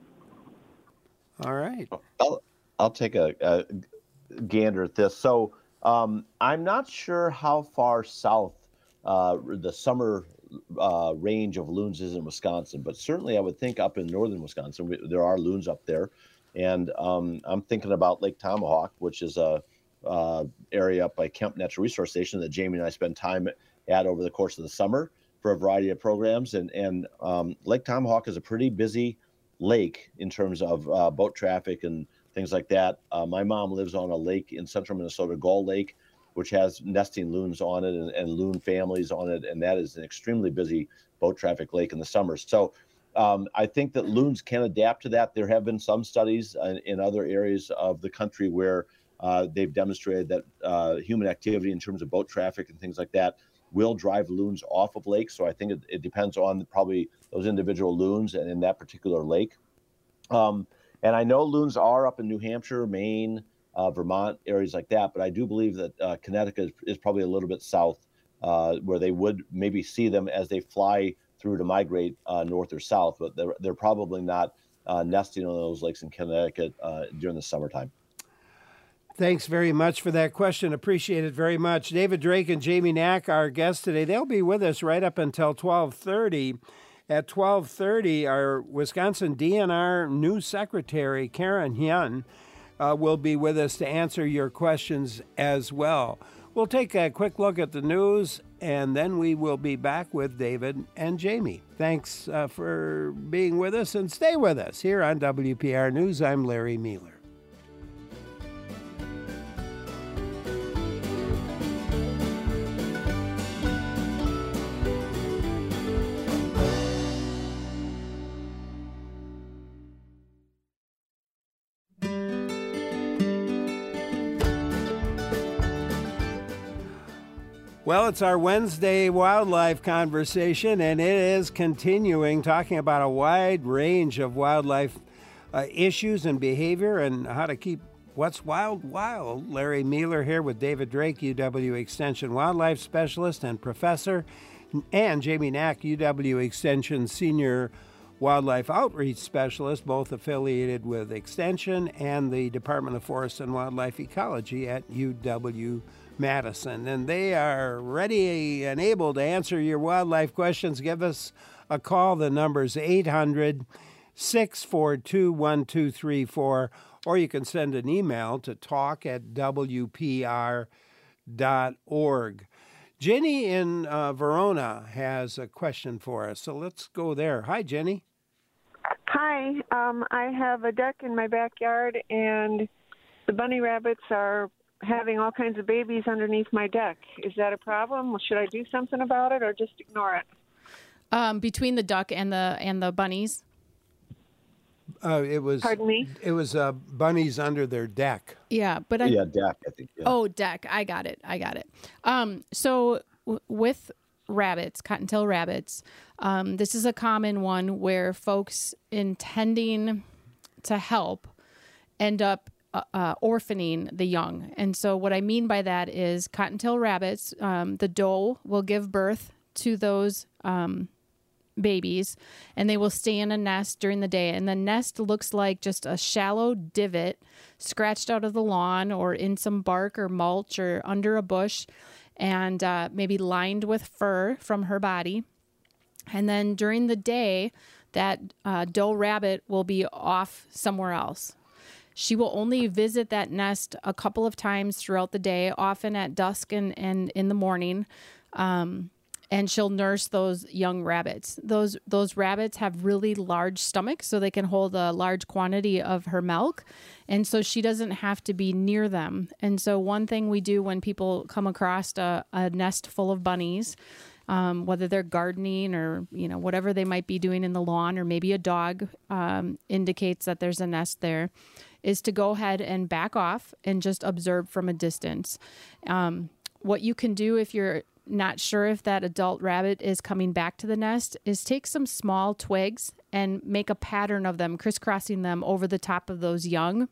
All right. I'll I'll take a, a gander at this. So. Um, I'm not sure how far south uh, the summer uh, range of loons is in Wisconsin, but certainly I would think up in northern Wisconsin, we, there are loons up there. And um, I'm thinking about Lake Tomahawk, which is a uh, area up by Kemp Natural Resource Station that Jamie and I spend time at over the course of the summer for a variety of programs. And, and um, Lake Tomahawk is a pretty busy lake in terms of uh, boat traffic and things like that. Uh, my mom lives on a lake in central Minnesota, Gull Lake, which has nesting loons on it and, and loon families on it. And that is an extremely busy boat traffic lake in the summer. So um, I think that loons can adapt to that. There have been some studies in, in other areas of the country where uh, they've demonstrated that uh, human activity in terms of boat traffic and things like that will drive loons off of lakes. So I think it, it depends on probably those individual loons and in that particular lake. Um, And I know loons are up in New Hampshire, Maine, uh, Vermont, areas like that. But I do believe that uh, Connecticut is, is probably a little bit south, uh, where they would maybe see them as they fly through to migrate uh, north or south. But they're, they're probably not uh, nesting on those lakes in Connecticut uh, during the summertime. Thanks very much for that question. Appreciate it very much. David Drake and Jamie Knack, our guests today, they'll be with us right up until twelve thirty. At twelve thirty, our Wisconsin D N R new secretary, Karen Hyun, uh, will be with us to answer your questions as well. We'll take a quick look at the news, and then we will be back with David and Jamie. Thanks uh, for being with us, and stay with us here on W P R News. I'm Larry Mueller. Well, it's our Wednesday wildlife conversation, and it is continuing, talking about a wide range of wildlife uh, issues and behavior and how to keep what's wild wild. Larry Mueller here with David Drake, U W Extension Wildlife Specialist and Professor, and Jamie Knack, U W Extension Senior Wildlife Outreach Specialist, both affiliated with Extension and the Department of Forest and Wildlife Ecology at U W Madison. And they are ready and able to answer your wildlife questions. Give us a call. The number's eight hundred, six four two, one two three four, or you can send an email to talk at w p r dot org. Jenny in uh, Verona has a question for us, so let's go there. Hi, Jenny. Hi, um, I have a duck in my backyard, and the bunny rabbits are having all kinds of babies underneath my deck. Is that a problem? Should I do something about it or just ignore it? Um, between the duck and the and the bunnies? Uh, it was. Pardon me? It was uh, bunnies under their deck. Yeah, but I, yeah, deck. I think. Yeah. Oh, deck. I got it. I got it. Um, so w- with rabbits, cottontail rabbits, um, this is a common one where folks intending to help end up uh, uh, orphaning the young. And so what I mean by that is cottontail rabbits, um, the doe will give birth to those um, babies, and they will stay in a nest during the day. And the nest looks like just a shallow divot scratched out of the lawn or in some bark or mulch or under a bush, and uh, maybe lined with fur from her body. And then during the day, that uh, doe rabbit will be off somewhere else. She will only visit that nest a couple of times throughout the day, often at dusk and, and in the morning. Um, and she'll nurse those young rabbits. Those those rabbits have really large stomachs, so they can hold a large quantity of her milk. And so she doesn't have to be near them. And so one thing we do when people come across a, a nest full of bunnies, um, whether they're gardening or, you know, whatever they might be doing in the lawn, or maybe a dog um, indicates that there's a nest there, is to go ahead and back off and just observe from a distance. Um, what you can do if you're not sure if that adult rabbit is coming back to the nest is take some small twigs and make a pattern of them, crisscrossing them over the top of those young,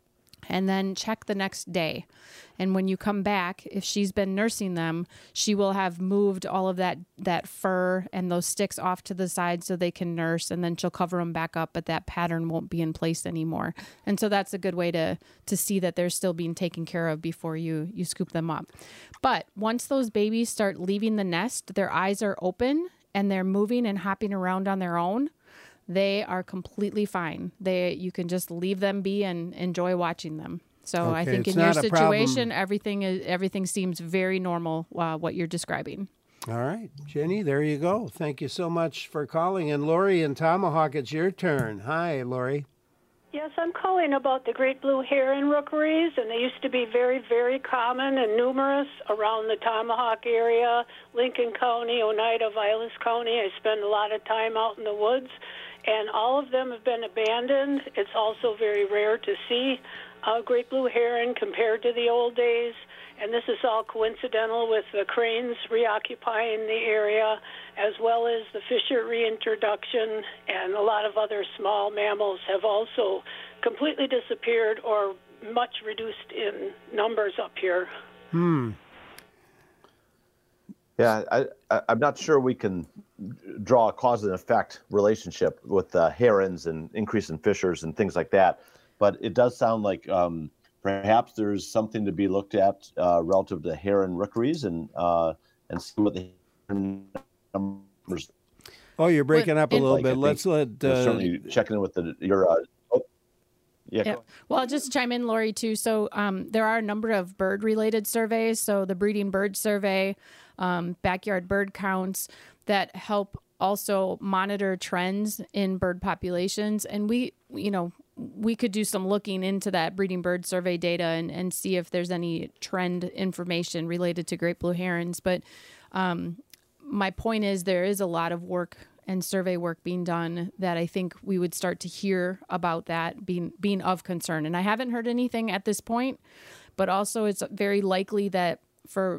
and then check the next day. And when you come back, if she's been nursing them, she will have moved all of that, that fur and those sticks off to the side so they can nurse, and then she'll cover them back up, but that pattern won't be in place anymore. And so that's a good way to to see that they're still being taken care of before you, you scoop them up. But once those babies start leaving the nest, their eyes are open and they're moving and hopping around on their own, they are completely fine. They you can just leave them be and enjoy watching them. So Okay, I think it's in your not a situation, problem. everything is everything seems very normal. Uh, what you're describing. All right, Jenny, there you go. Thank you so much for calling. And Lori in Tomahawk, it's your turn. Hi, Lori. Yes, I'm calling about the great blue heron rookeries, and they used to be very, very common and numerous around the Tomahawk area, Lincoln County, Oneida, Vilas County. I spend a lot of time out in the woods, and all of them have been abandoned. It's also very rare to see a great blue heron compared to the old days, and this is all coincidental with the cranes reoccupying the area, as well as the fisher reintroduction, and a lot of other small mammals have also completely disappeared or much reduced in numbers up here. Hmm. Yeah, I, I, I'm not sure we can draw a cause and effect relationship with uh, herons and increase in fishers and things like that. But it does sound like um, perhaps there's something to be looked at uh, relative to heron rookeries and uh, and see what the numbers. Oh, you're breaking up a little Like, I bit. think Let's let. we're Uh, certainly checking in with the your. Uh, oh, yeah. Yeah. Well, I'll just chime in, Lori, too. So um, there are a number of bird-related surveys. So the Breeding Bird Survey, um, backyard bird counts that help also monitor trends in bird populations. And we, you know, we could do some looking into that Breeding Bird Survey data and, and see if there's any trend information related to great blue herons. But um, my point is there is a lot of work and survey work being done that I think we would start to hear about that being being of concern. And I haven't heard anything at this point, but also it's very likely that for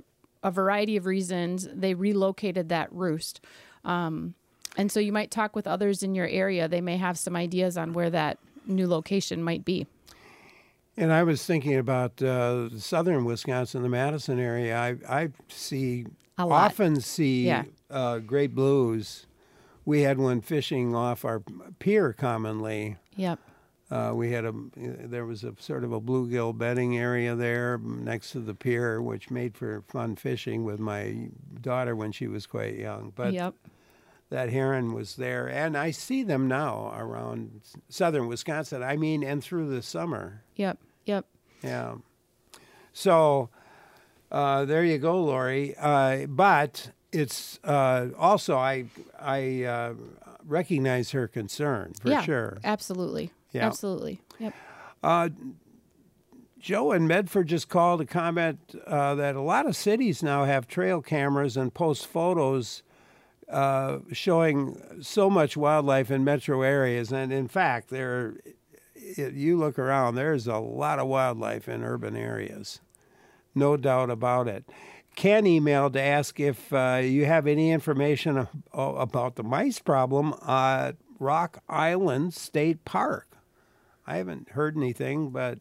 a variety of reasons, they relocated that roost. Um, and so you might talk with others in your area. They may have some ideas on where that new location might be. And I was thinking about uh, southern Wisconsin, the Madison area. I I see A lot. often see Yeah. uh, great blues. We had one fishing off our pier commonly. Yep. Uh, we had a there was a sort of a bluegill bedding area there next to the pier, which made for fun fishing with my daughter when she was quite young. But Yep. that heron was there, and I see them now around southern Wisconsin. I mean, and through the summer. Yep. Yep. Yeah. So uh, there you go, Lori. Uh, but it's uh, also I I uh, recognize her concern for yeah, sure. Absolutely. Yeah. Absolutely. Yep. Uh, Joe in Medford just called to comment uh, that a lot of cities now have trail cameras and post photos uh, showing so much wildlife in metro areas. And in fact, there, you look around, there's a lot of wildlife in urban areas. No doubt about it. Ken emailed to ask if uh, you have any information ab- about the mice problem at Rock Island State Park. I haven't heard anything, but...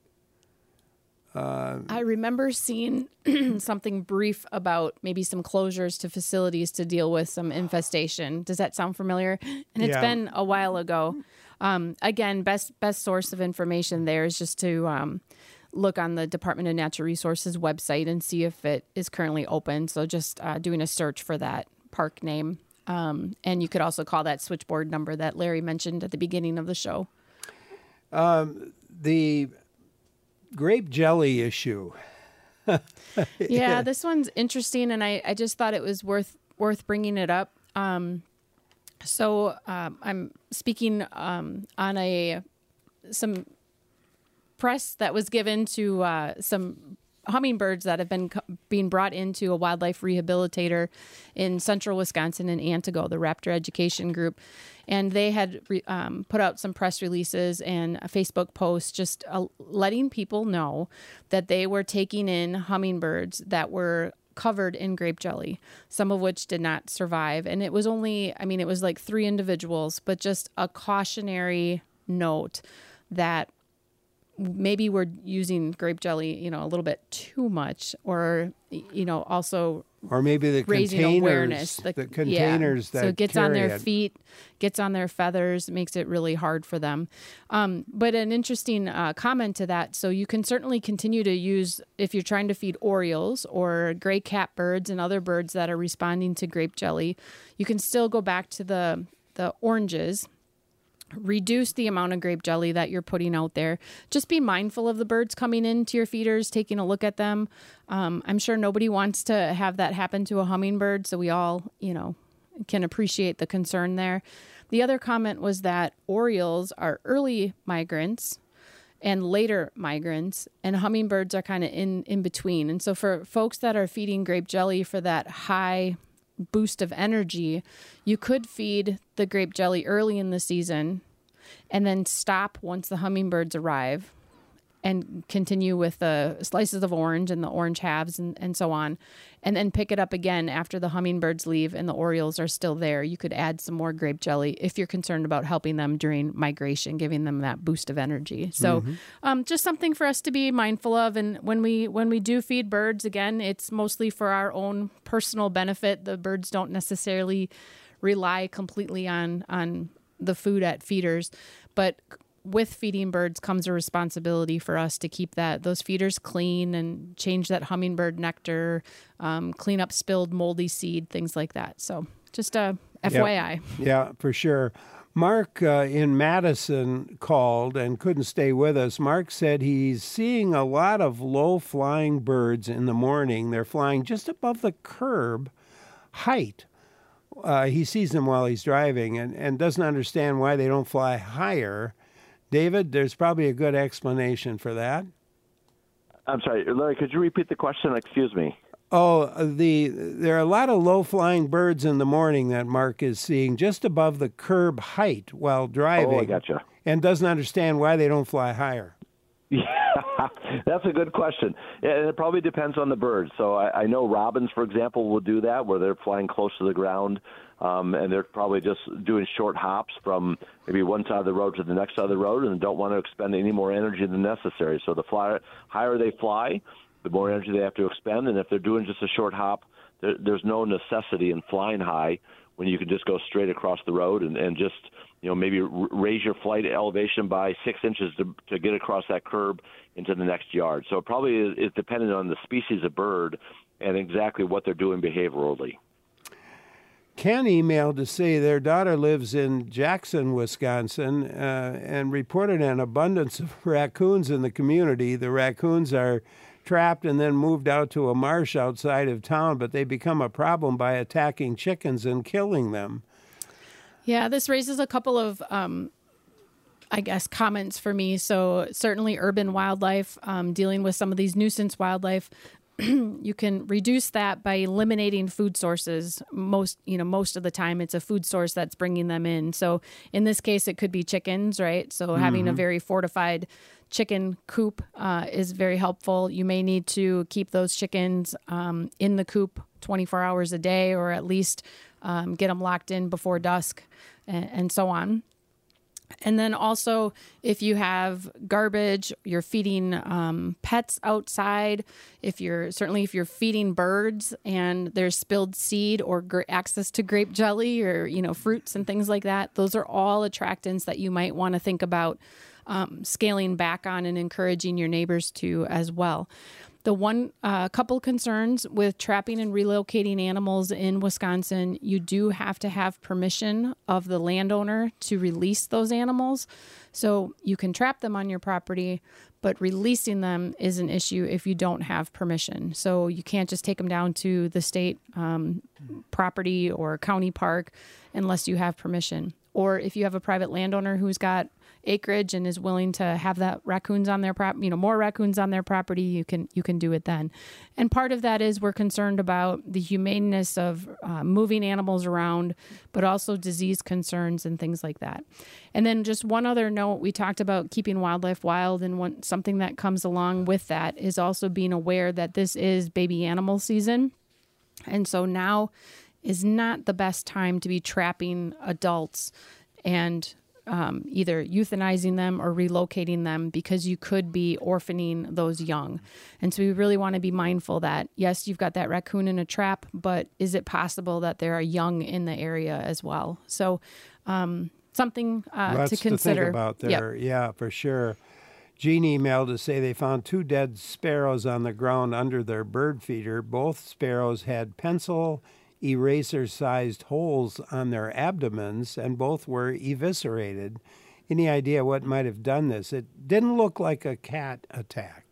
Uh, I remember seeing something brief about maybe some closures to facilities to deal with some infestation. Does that sound familiar? And it's Yeah. been a while ago. Um, again, best best source of information there is just to um, look on the Department of Natural Resources website and see if it is currently open. So just uh, doing a search for that park name. Um, and you could also call that switchboard number that Larry mentioned at the beginning of the show. Um, the grape jelly issue. Yeah, this one's interesting, and I, I just thought it was worth worth bringing it up. Um, so um, I'm speaking um, on a some press that was given to uh, some hummingbirds that have been co- being brought into a wildlife rehabilitator in central Wisconsin in Antigo, the Raptor Education Group. And they had re- um, put out some press releases and a Facebook post just uh, letting people know that they were taking in hummingbirds that were covered in grape jelly, some of which did not survive. And it was only, I mean, it was like three individuals, but just a cautionary note that maybe we're using grape jelly, you know, a little bit too much, or, you know, also or maybe the raising containers, awareness. the, containers yeah. that so it gets on carry their it. feet, gets on their feathers, makes it really hard for them. Um, but an interesting uh, comment to that. So you can certainly continue to use, if you're trying to feed orioles or gray catbirds and other birds that are responding to grape jelly, you can still go back to the the oranges. Reduce the amount of grape jelly that you're putting out there. Just be mindful of the birds coming into your feeders, taking a look at them. Um, I'm sure nobody wants to have that happen to a hummingbird, so we all, you know, can appreciate the concern there. The other comment was that orioles are early migrants and later migrants, and hummingbirds are kind of in, in between. And so for folks that are feeding grape jelly for that high boost of energy, you could feed the grape jelly early in the season and then stop once the hummingbirds arrive and continue with the slices of orange and the orange halves and, and so on, and then pick it up again after the hummingbirds leave and the orioles are still there. You could add some more grape jelly if you're concerned about helping them during migration, giving them that boost of energy. So Mhm. um, just something for us to be mindful of. And when we when we do feed birds, again, it's mostly for our own personal benefit. The birds don't necessarily rely completely on on the food at feeders, but with feeding birds comes a responsibility for us to keep that those feeders clean and change that hummingbird nectar, um, clean up spilled moldy seed, things like that. So just a F Y I. Yep. Yeah, for sure. Mark uh, in Madison called and couldn't stay with us. Mark said he's seeing a lot of low-flying birds in the morning. They're flying just above the curb height. Uh, he sees them while he's driving and, and doesn't understand why they don't fly higher. David, there's probably a good explanation for that. I'm sorry, Larry, could you repeat the question? Excuse me. Oh, the there are a lot of low-flying birds in the morning that Mark is seeing just above the curb height while driving. Oh, I gotcha. And doesn't understand why they don't fly higher. Yeah, That's a good question. And it probably depends on the bird. So I, I know robins, for example, will do that where they're flying close to the ground, um, and they're probably just doing short hops from maybe one side of the road to the next side of the road and don't want to expend any more energy than necessary. So the fly, higher they fly, the more energy they have to expend. And if they're doing just a short hop, there, there's no necessity in flying high when you can just go straight across the road and, and just, you know, maybe r- raise your flight elevation by six inches to, to get across that curb into the next yard. So it probably is, is dependent on the species of bird and exactly what they're doing behaviorally. Ken emailed to say their daughter lives in Jackson, Wisconsin, uh, and reported an abundance of raccoons in the community. The raccoons are trapped and then moved out to a marsh outside of town, but they become a problem by attacking chickens and killing them. Yeah, this raises a couple of, um, I guess, comments for me. So certainly urban wildlife, um, dealing with some of these nuisance wildlife, you can reduce that by eliminating food sources. Most, you know, most of the time it's a food source that's bringing them in. So in this case, it could be chickens, right? So mm-hmm. having a very fortified chicken coop uh, is very helpful. You may need to keep those chickens um, in the coop twenty-four hours a day, or at least um, get them locked in before dusk, and, and so on. And then also, if you have garbage, you're feeding um, pets outside, if you're certainly if you're feeding birds and there's spilled seed or gra- access to grape jelly or, you know, fruits and things like that, those are all attractants that you might want to think about um, scaling back on and encouraging your neighbors to as well. The one uh, couple concerns with trapping and relocating animals in Wisconsin, you do have to have permission of the landowner to release those animals. So you can trap them on your property, but releasing them is an issue if you don't have permission. So you can't just take them down to the state um, property or county park unless you have permission. Or if you have a private landowner who's got acreage and is willing to have that raccoons on their prop, you know, more raccoons on their property, you can you can do it then. And part of that is we're concerned about the humaneness of uh, moving animals around, but also disease concerns and things like that. And then just one other note, we talked about keeping wildlife wild, and one, something that comes along with that is also being aware that this is baby animal season. And so now is not the best time to be trapping adults and Um, either euthanizing them or relocating them, because you could be orphaning those young. And so we really want to be mindful that, yes, you've got that raccoon in a trap, but is it possible that there are young in the area as well? So um, something uh, Lots to consider. To think about there. Yep. Yeah, for sure. Gene emailed to say they found two dead sparrows on the ground under their bird feeder. Both sparrows had pencil eraser-sized holes on their abdomens, and both were eviscerated. Any idea what might have done this? It didn't look like a cat attack.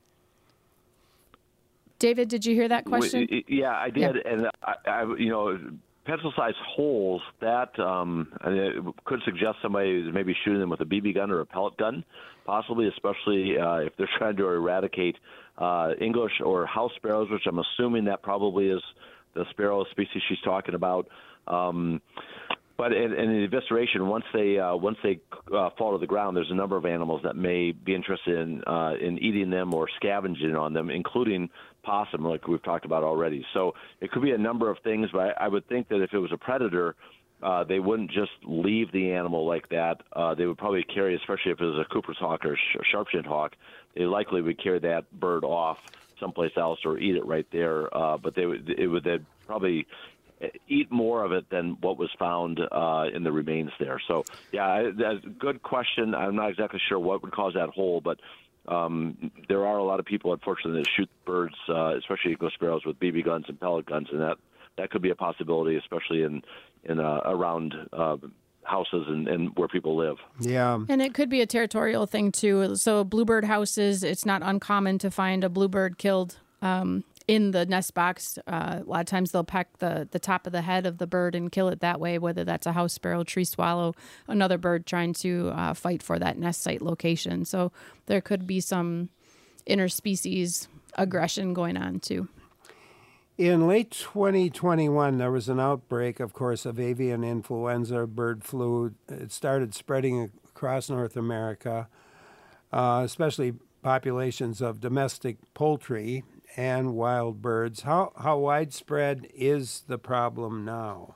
David, did you hear that question? Yeah, I did. Yeah. And, I, I, you know, pencil-sized holes, that um, it could suggest somebody is maybe shooting them with a B B gun or a pellet gun, possibly, especially uh, if they're trying to eradicate uh, English or house sparrows, which I'm assuming that probably is the sparrow species she's talking about. Um, but in, in the evisceration, once they uh, once they uh, fall to the ground, there's a number of animals that may be interested in uh, in eating them or scavenging on them, including possum, like we've talked about already. So it could be a number of things, but I, I would think that if it was a predator, uh, they wouldn't just leave the animal like that. Uh, they would probably carry, especially if it was a Cooper's hawk or a sharp-shinned hawk, they likely would carry that bird off someplace else or eat it right there. Uh, but they would, it would they'd probably eat more of it than what was found uh, in the remains there. So, yeah, that's a good question. I'm not exactly sure what would cause that hole, but um, there are a lot of people, unfortunately, that shoot birds, uh, especially English sparrows, with B B guns and pellet guns, and that, that could be a possibility, especially in in uh, around uh, houses and, and where people live. Yeah. And it could be a territorial thing, too. So bluebird houses, it's not uncommon to find a bluebird killed um, in the nest box. Uh, a lot of times they'll peck the, the top of the head of the bird and kill it that way, whether that's a house sparrow, tree swallow, another bird trying to uh, fight for that nest site location. So there could be some interspecies aggression going on, too. In late twenty twenty-one, there was an outbreak, of course, of avian influenza, bird flu. It started spreading across North America, uh, especially populations of domestic poultry and wild birds. How how widespread is the problem now?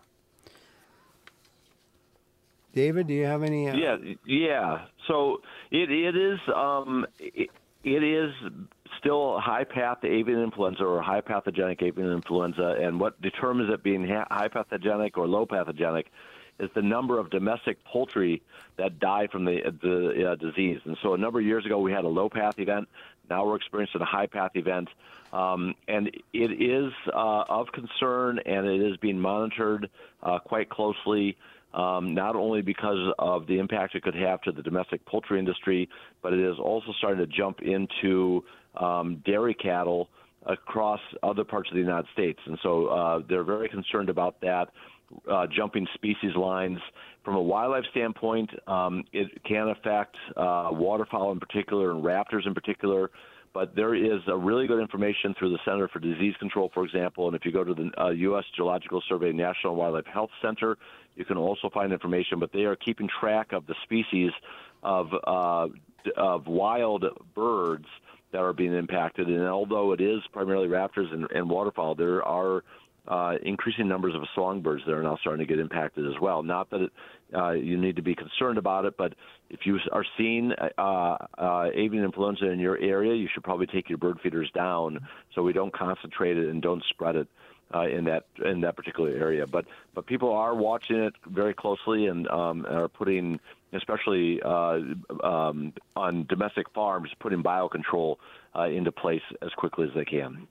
David, do you have any? Uh... Yeah, yeah. So it it is um, it, it is still high path avian influenza or high pathogenic avian influenza, and what determines it being high pathogenic or low pathogenic is the number of domestic poultry that die from the the uh, disease. And so a number of years ago we had a low path event. Now we're experiencing a high path event, um, and it is uh, of concern, and it is being monitored uh, quite closely. Um, not only because of the impact it could have to the domestic poultry industry, but it is also starting to jump into um, dairy cattle across other parts of the United States. And so uh, they're very concerned about that, uh, jumping species lines. From a wildlife standpoint, um, it can affect uh, waterfowl in particular and raptors in particular. But there is a really good information through the Center for Disease Control, for example, and if you go to the uh, U S Geological Survey National Wildlife Health Center, you can also find information. But they are keeping track of the species of uh, of wild birds that are being impacted. And although it is primarily raptors and, and waterfowl, there are uh, increasing numbers of songbirds that are now starting to get impacted as well. Not that it, uh, you need to be concerned about it, but if you are seeing uh, uh, avian influenza in your area, you should probably take your bird feeders down so we don't concentrate it and don't spread it uh, in that in that particular area. But but people are watching it very closely and um, are putting, especially uh, um, on domestic farms, putting biocontrol uh, into place as quickly as they can.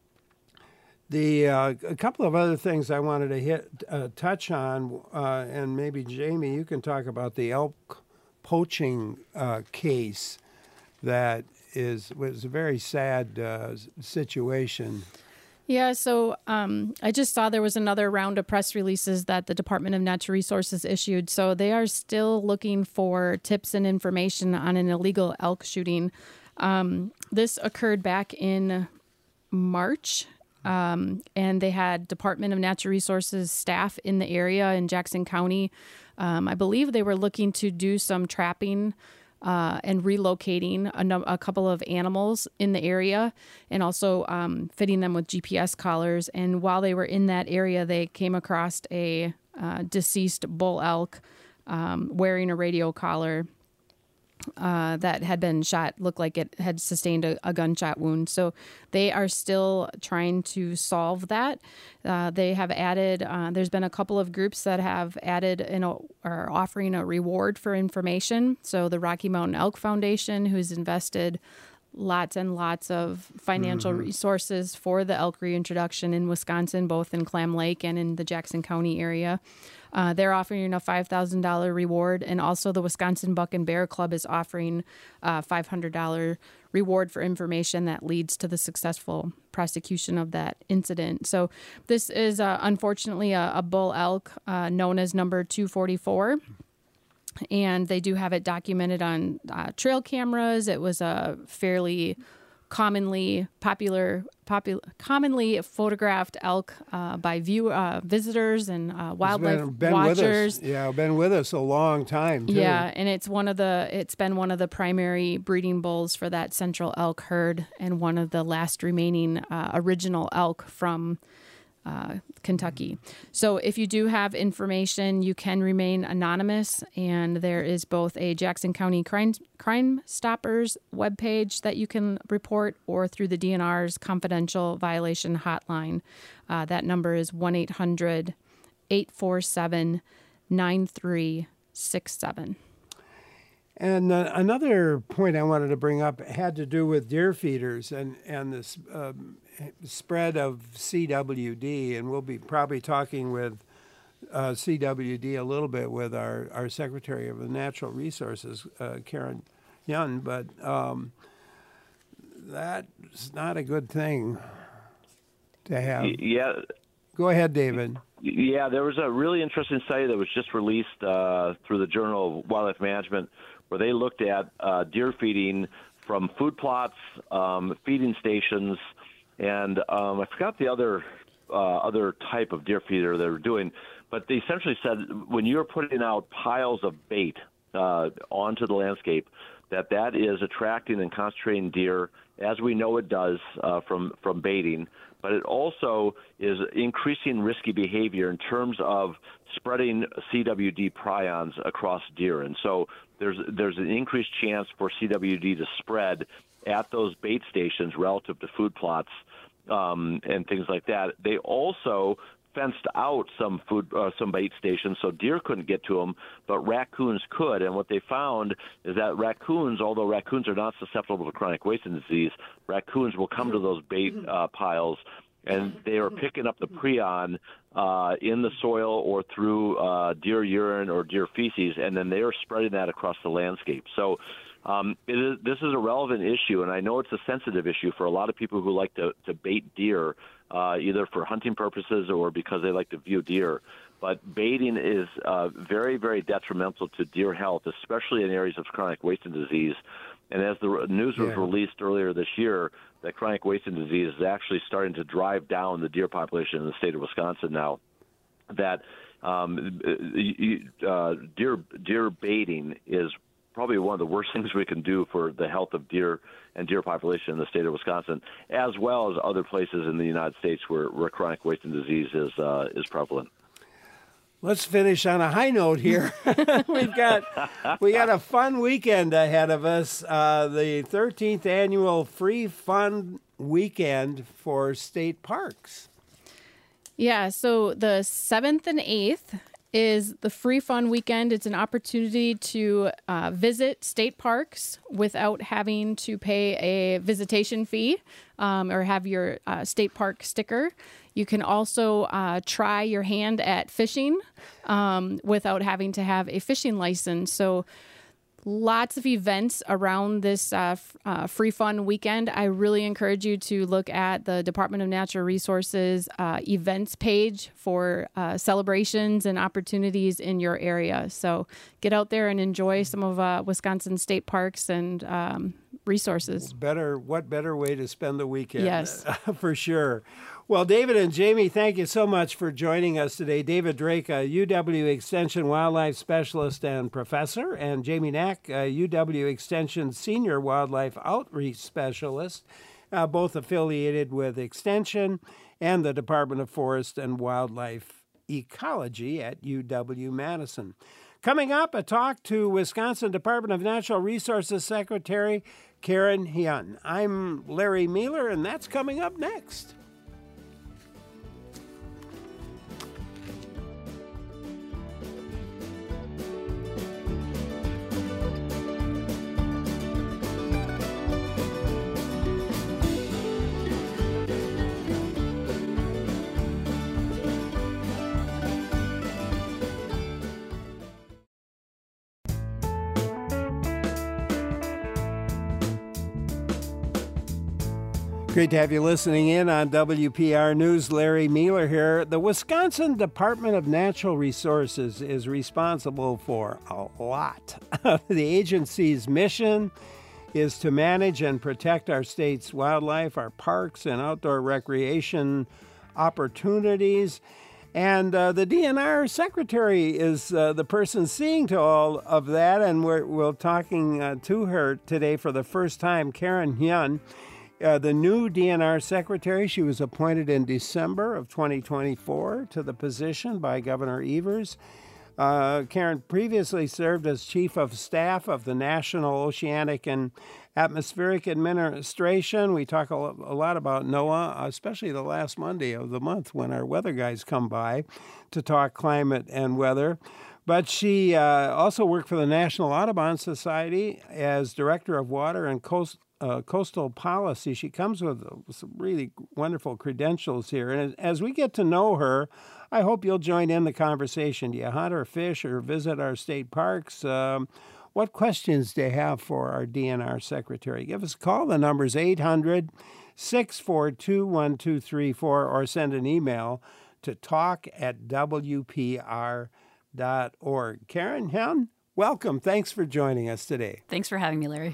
The uh, a couple of other things I wanted to hit uh, touch on, uh, and maybe Jamie, you can talk about the elk poaching uh, case that is was a very sad uh, situation. Yeah, so um, I just saw there was another round of press releases that the Department of Natural Resources issued. So they are still looking for tips and information on an illegal elk shooting. Um, this occurred back in March. Um, and they had Department of Natural Resources staff in the area in Jackson County. Um, I believe they were looking to do some trapping uh, and relocating a, no- a couple of animals in the area and also um, fitting them with G P S collars. And while they were in that area, they came across a uh, deceased bull elk um, wearing a radio collar. Uh, that had been shot, looked like it had sustained a, a gunshot wound. So they are still trying to solve that. Uh, they have added, uh, there's been a couple of groups that have added and are offering a reward for information. So the Rocky Mountain Elk Foundation, who's invested lots and lots of financial mm-hmm. resources for the elk reintroduction in Wisconsin, both in Clam Lake and in the Jackson County area. Uh, they're offering a five thousand dollars reward, and also the Wisconsin Buck and Bear Club is offering a five hundred dollars reward for information that leads to the successful prosecution of that incident. So this is uh, unfortunately a, a bull elk uh, known as number two forty-four. And they do have it documented on uh, trail cameras. It was a fairly commonly popular, popular, commonly photographed elk uh, by view uh, visitors and uh, wildlife been, been watchers. With us. Yeah, been with us a long time too. Yeah, and it's one of the it's been one of the primary breeding bulls for that central elk herd, and one of the last remaining uh, original elk from Uh, Kentucky. So if you do have information, you can remain anonymous, and there is both a Jackson County Crime, Crime Stoppers webpage that you can report, or through the D N R's confidential violation hotline. Uh, that number is one eight hundred eight four seven nine three six seven. And uh, another point I wanted to bring up had to do with deer feeders and, and this um, spread of C W D. And we'll be probably talking with uh, C W D a little bit with our, our Secretary of the Natural Resources, uh, Karen Young. But um, that's not a good thing to have. Yeah. Go ahead, David. Yeah, there was a really interesting study that was just released uh, through the Journal of Wildlife Management, where they looked at uh, deer feeding from food plots, um, feeding stations, and um, I forgot the other uh, other type of deer feeder they were doing, but they essentially said when you're putting out piles of bait uh, onto the landscape, that that is attracting and concentrating deer, as we know it does uh, from, from baiting, but it also is increasing risky behavior in terms of spreading C W D prions across deer. And so there's there's an increased chance for C W D to spread at those bait stations relative to food plots um, and things like that. They also fenced out some food, uh, some bait stations, so deer couldn't get to them, but raccoons could. And what they found is that raccoons, although raccoons are not susceptible to chronic wasting disease, raccoons will come to those bait uh, piles, and they are picking up the prion uh, in the soil or through uh, deer urine or deer feces, and then they are spreading that across the landscape. So um, it is, this is a relevant issue, and I know it's a sensitive issue for a lot of people who like to, to bait deer, uh, either for hunting purposes or because they like to view deer. But baiting is uh, very, very detrimental to deer health, especially in areas of chronic wasting disease. And as the news was Yeah. released earlier this year, that chronic wasting disease is actually starting to drive down the deer population in the state of Wisconsin now. That um, uh, deer deer baiting is probably one of the worst things we can do for the health of deer and deer population in the state of Wisconsin, as well as other places in the United States where, where chronic wasting disease is uh, is prevalent. Let's finish on a high note here. We've got we got a fun weekend ahead of us. Uh, the thirteenth annual Free Fun Weekend for state parks. Yeah, so the seventh and eighth is the Free Fun Weekend. It's an opportunity to uh, visit state parks without having to pay a visitation fee um, or have your uh, state park sticker. You can also uh, try your hand at fishing um, without having to have a fishing license. So lots of events around this uh, f- uh, Free Fun Weekend. I really encourage you to look at the Department of Natural Resources uh, events page for uh, celebrations and opportunities in your area. So get out there and enjoy some of uh, Wisconsin state parks and um, resources. Better, what better way to spend the weekend? Yes. For sure. Well, David and Jamie, thank you so much for joining us today. David Drake, a U W Extension Wildlife Specialist and Professor, and Jamie Knack, a U W Extension Senior Wildlife Outreach Specialist, uh, both affiliated with Extension and the Department of Forest and Wildlife Ecology at U W-Madison. Coming up, a talk to Wisconsin Department of Natural Resources Secretary Karen Hyun. I'm Larry Mueller, and that's coming up next. Great to have you listening in on W P R News. Larry Mueller here. The Wisconsin Department of Natural Resources is responsible for a lot. The agency's mission is to manage and protect our state's wildlife, our parks, and outdoor recreation opportunities. And uh, the D N R secretary is uh, the person seeing to all of that, and we're, we're talking uh, to her today for the first time, Karen Hyun. Uh, the new D N R secretary, she was appointed in December of twenty twenty-four to the position by Governor Evers. Uh, Karen previously served as chief of staff of the National Oceanic and Atmospheric Administration. We talk a, a lot about NOAA, especially the last Monday of the month when our weather guys come by to talk climate and weather. But she uh, also worked for the National Audubon Society as Director of Water and Coast Uh, coastal policy. She comes with some really wonderful credentials here. And as we get to know her, I hope you'll join in the conversation. Do you hunt or fish or visit our state parks? Um, what questions do you have for our D N R secretary? Give us a call. The number's eight hundred, six four two, one two three four or send an email to talk at w p r dot org. Karen Hyun, welcome. Thanks for joining us today. Thanks for having me, Larry.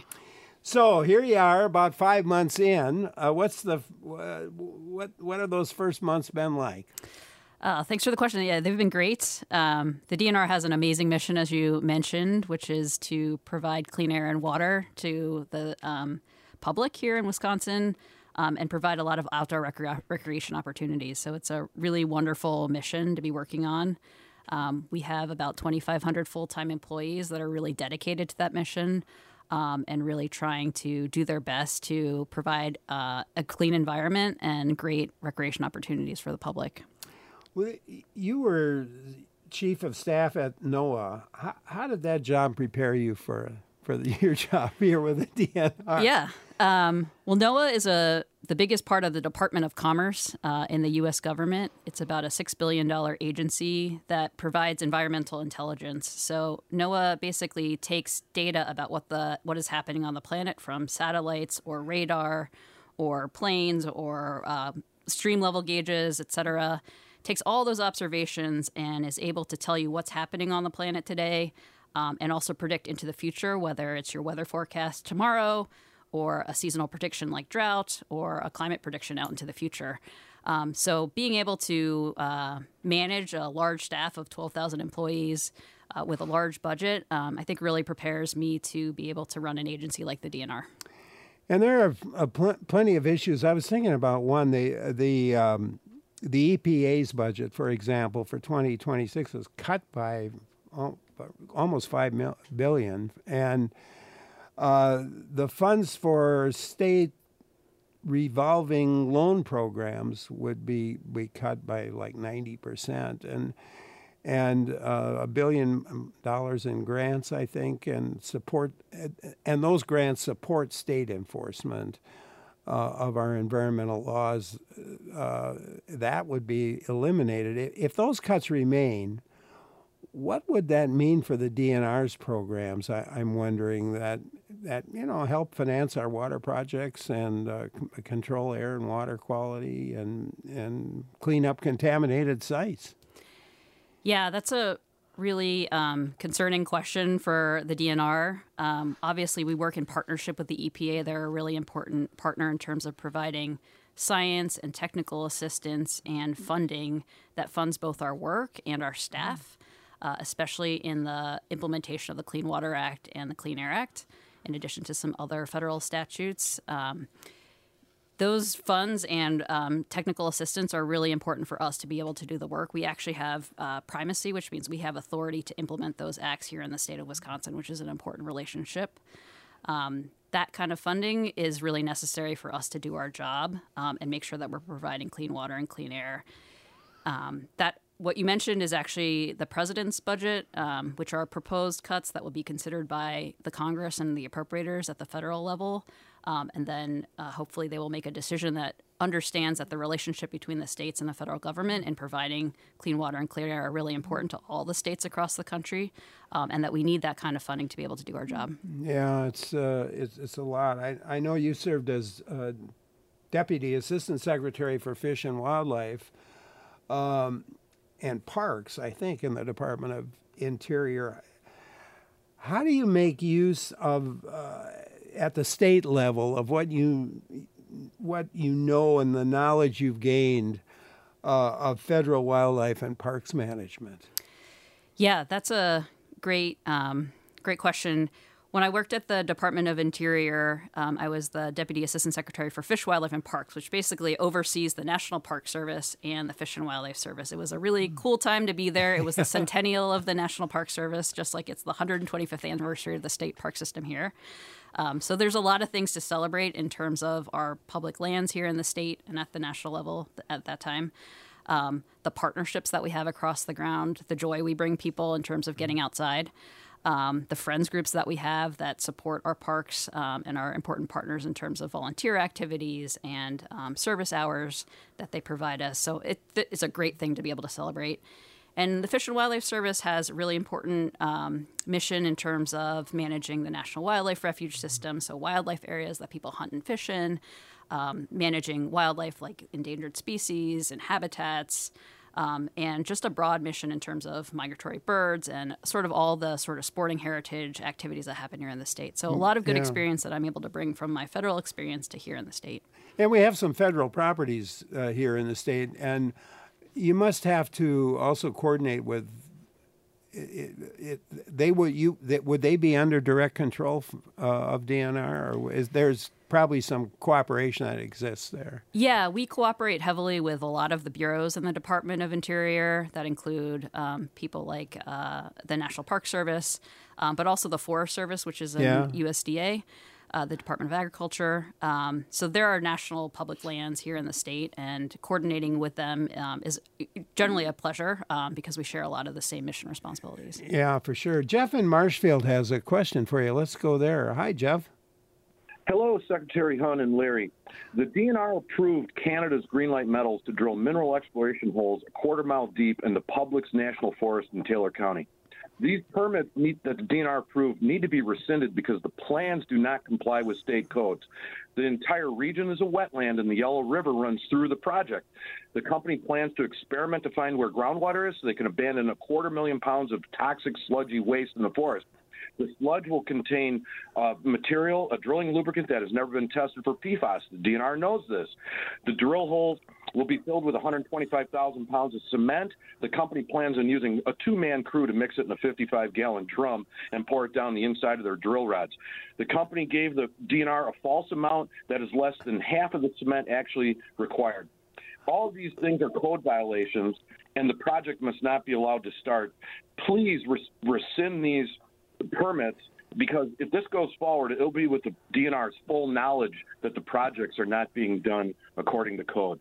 So here you are, about five months in. Uh, what's the uh, what? What have those first months been like? Uh, thanks for the question. Yeah, they've been great. Um, the D N R has an amazing mission, as you mentioned, which is to provide clean air and water to the um, public here in Wisconsin um, and provide a lot of outdoor recre- recreation opportunities. So it's a really wonderful mission to be working on. Um, we have about twenty-five hundred full-time employees that are really dedicated to that mission um, and really trying to do their best to provide uh, a clean environment and great recreation opportunities for the public. Well, you were chief of staff at NOAA. How, how did that job prepare you for for the, your job here with the D N R? Yeah. Um, well, NOAA is a the biggest part of the Department of Commerce uh, in the U S government. It's about a six billion dollars agency that provides environmental intelligence. So NOAA basically takes data about what the what is happening on the planet from satellites or radar or planes or uh, stream level gauges, et cetera, takes all those observations and is able to tell you what's happening on the planet today um, and also predict into the future, whether it's your weather forecast tomorrow or a seasonal prediction like drought or a climate prediction out into the future. Um, so being able to uh, manage a large staff of twelve thousand employees uh, with a large budget, um, I think really prepares me to be able to run an agency like the D N R. And there are uh, pl- plenty of issues. I was thinking about one, the, the, um, The E P A's budget, for example, for twenty twenty-six was cut by almost five billion dollars, and uh, the funds for state revolving loan programs would be, be cut by like ninety percent, and and uh, a billion dollars in grants, I think, and support, and those grants support state enforcement Uh, of our environmental laws, uh, that would be eliminated. If those cuts remain, what would that mean for the D N R's programs? I, I'm wondering that, that, you know, help finance our water projects and uh, c- control air and water quality and, and clean up contaminated sites. Yeah, that's a really um, concerning question for the D N R. Um, obviously, we work in partnership with the E P A. They're a really important partner in terms of providing science and technical assistance and funding that funds both our work and our staff, uh, especially in the implementation of the Clean Water Act and the Clean Air Act, in addition to some other federal statutes. Um, Those funds and um, technical assistance are really important for us to be able to do the work. We actually have uh, primacy, which means we have authority to implement those acts here in the state of Wisconsin, which is an important relationship. Um, that kind of funding is really necessary for us to do our job um, and make sure that we're providing clean water and clean air. Um, that what you mentioned is actually the president's budget, um, which are proposed cuts that will be considered by the Congress and the appropriators at the federal level. Um, and then uh, hopefully they will make a decision that understands that the relationship between the states and the federal government in providing clean water and clean air are really important to all the states across the country, um, and that we need that kind of funding to be able to do our job. Yeah, it's uh, it's, it's a lot. I, I know you served as uh, Deputy Assistant Secretary for Fish and Wildlife um, and Parks, I think, in the Department of Interior. How do you make use of... Uh, at the state level of what you what you know and the knowledge you've gained uh, of federal wildlife and parks management? Yeah, that's a great um, great question. When I worked at the Department of Interior, um, I was the Deputy Assistant Secretary for Fish, Wildlife, and Parks, which basically oversees the National Park Service and the Fish and Wildlife Service. It was a really cool time to be there. It was the centennial of the National Park Service, just like it's the one hundred twenty-fifth anniversary of the state park system here. Um, so there's a lot of things to celebrate in terms of our public lands here in the state and at the national level at that time. Um, the partnerships that we have across the ground, the joy we bring people in terms of getting outside, um, the friends groups that we have that support our parks um, and are important partners in terms of volunteer activities and um, service hours that they provide us. So it, it's a great thing to be able to celebrate. And the Fish and Wildlife Service has a really important um, mission in terms of managing the National Wildlife Refuge System, so wildlife areas that people hunt and fish in, um, managing wildlife like endangered species and habitats, um, and just a broad mission in terms of migratory birds and sort of all the sort of sporting heritage activities that happen here in the state. So a lot of good Yeah. experience that I'm able to bring from my federal experience to here in the state. And we have some federal properties uh, here in the state, and you must have to also coordinate with. It, it, they would you that would they be under direct control uh, of D N R, or is there's probably some cooperation that exists there? Yeah, we cooperate heavily with a lot of the bureaus in the Department of Interior that include um, people like uh, the National Park Service, um, but also the Forest Service, which is in Yeah. U S D A. Uh, the Department of Agriculture. Um, so there are national public lands here in the state, and coordinating with them um, is generally a pleasure um, because we share a lot of the same mission responsibilities. Yeah, for sure. Jeff in Marshfield has a question for you. Let's go there. Hi, Jeff. Hello, Secretary Hunt and Larry. The D N R approved Canada's Greenlight Metals to drill mineral exploration holes a quarter mile deep in the Publix National Forest in Taylor County. These permits need, that the D N R approved need to be rescinded because the plans do not comply with state codes. The entire region is a wetland and the Yellow River runs through the project. The company plans to experiment to find where groundwater is so they can abandon a quarter million pounds of toxic sludgy waste in the forest. The sludge will contain uh, material, a drilling lubricant that has never been tested for P FAS. The D N R knows this. The drill holes will be filled with one hundred twenty-five thousand pounds of cement. The company plans on using a two-man crew to mix it in a fifty-five gallon drum and pour it down the inside of their drill rods. The company gave the D N R a false amount that is less than half of the cement actually required. All of these things are code violations, and the project must not be allowed to start. Please res- rescind these permits, because if this goes forward, it'll be with the D N R's full knowledge that the projects are not being done according to code.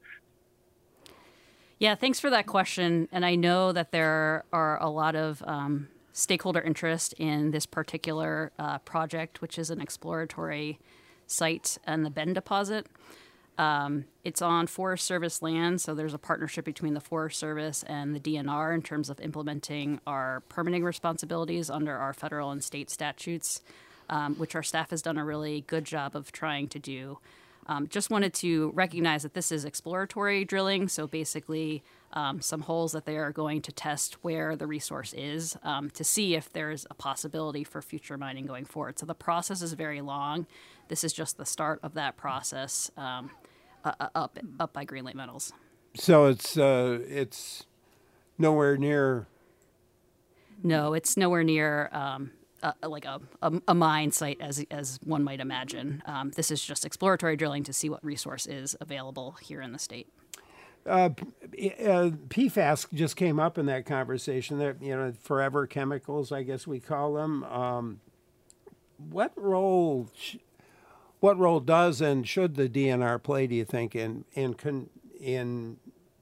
Yeah, thanks for that question. And I know that there are a lot of um, stakeholder interest in this particular uh, project, which is an exploratory site in the Bend deposit. Um, it's on Forest Service land, so there's a partnership between the Forest Service and the D N R in terms of implementing our permitting responsibilities under our federal and state statutes, um, which our staff has done a really good job of trying to do. Um, just wanted to recognize that this is exploratory drilling, so basically um, some holes that they are going to test where the resource is um, to see if there's a possibility for future mining going forward. So the process is very long. This is just the start of that process um, uh, up up by Greenlight Metals. So it's uh, it's nowhere near. No, it's nowhere near. Um, Uh, like a, a, a mine site, as as one might imagine. Um, this is just exploratory drilling to see what resource is available here in the state. Uh, uh, P FAS just came up in that conversation. That you know, forever chemicals, I guess we call them. Um, what role? Sh- what role does and should the D N R play? Do you think in in con- in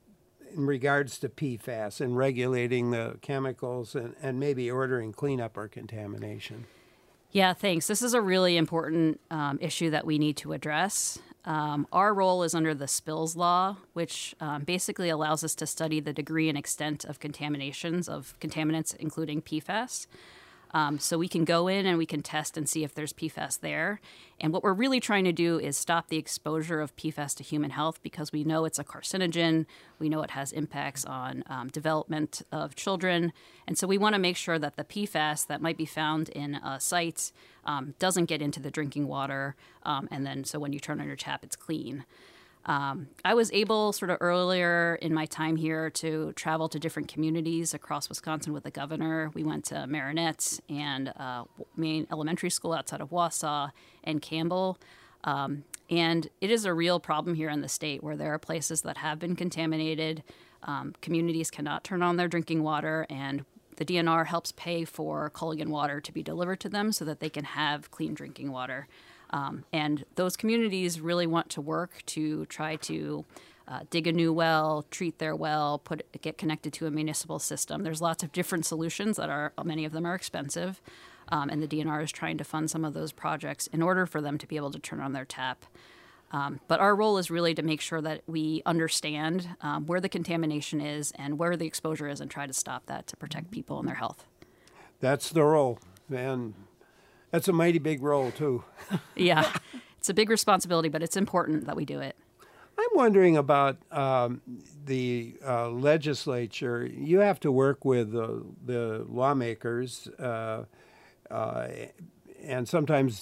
in regards to P FAS and regulating the chemicals and, and maybe ordering cleanup or contamination? Yeah, thanks. This is a really important um, issue that we need to address. Um, our role is under the spills law, which um, basically allows us to study the degree and extent of contaminations of contaminants, including P FAS. Um, so we can go in and we can test and see if there's P FAS there. And what we're really trying to do is stop the exposure of P FAS to human health, because we know it's a carcinogen. We know it has impacts on um, development of children. And so we want to make sure that the P FAS that might be found in a site um, doesn't get into the drinking water. Um, and then so when you turn on your tap, it's clean. Um, I was able sort of earlier in my time here to travel to different communities across Wisconsin with the governor. We went to Marinette and uh, Maine Elementary School outside of Wausau and Campbell. Um, and it is a real problem here in the state where there are places that have been contaminated. Um, communities cannot turn on their drinking water, and the D N R helps pay for Culligan water to be delivered to them so that they can have clean drinking water. Um, and those communities really want to work to try to uh, dig a new well, treat their well, put get connected to a municipal system. There's lots of different solutions that are, many of them are expensive, um, and the D N R is trying to fund some of those projects in order for them to be able to turn on their tap. Um, but our role is really to make sure that we understand um, where the contamination is and where the exposure is and try to stop that to protect people and their health. That's the role, and that's a mighty big role, too. Yeah, it's a big responsibility, but it's important that we do it. I'm wondering about um, the uh, legislature. You have to work with uh, the lawmakers, uh, uh, and sometimes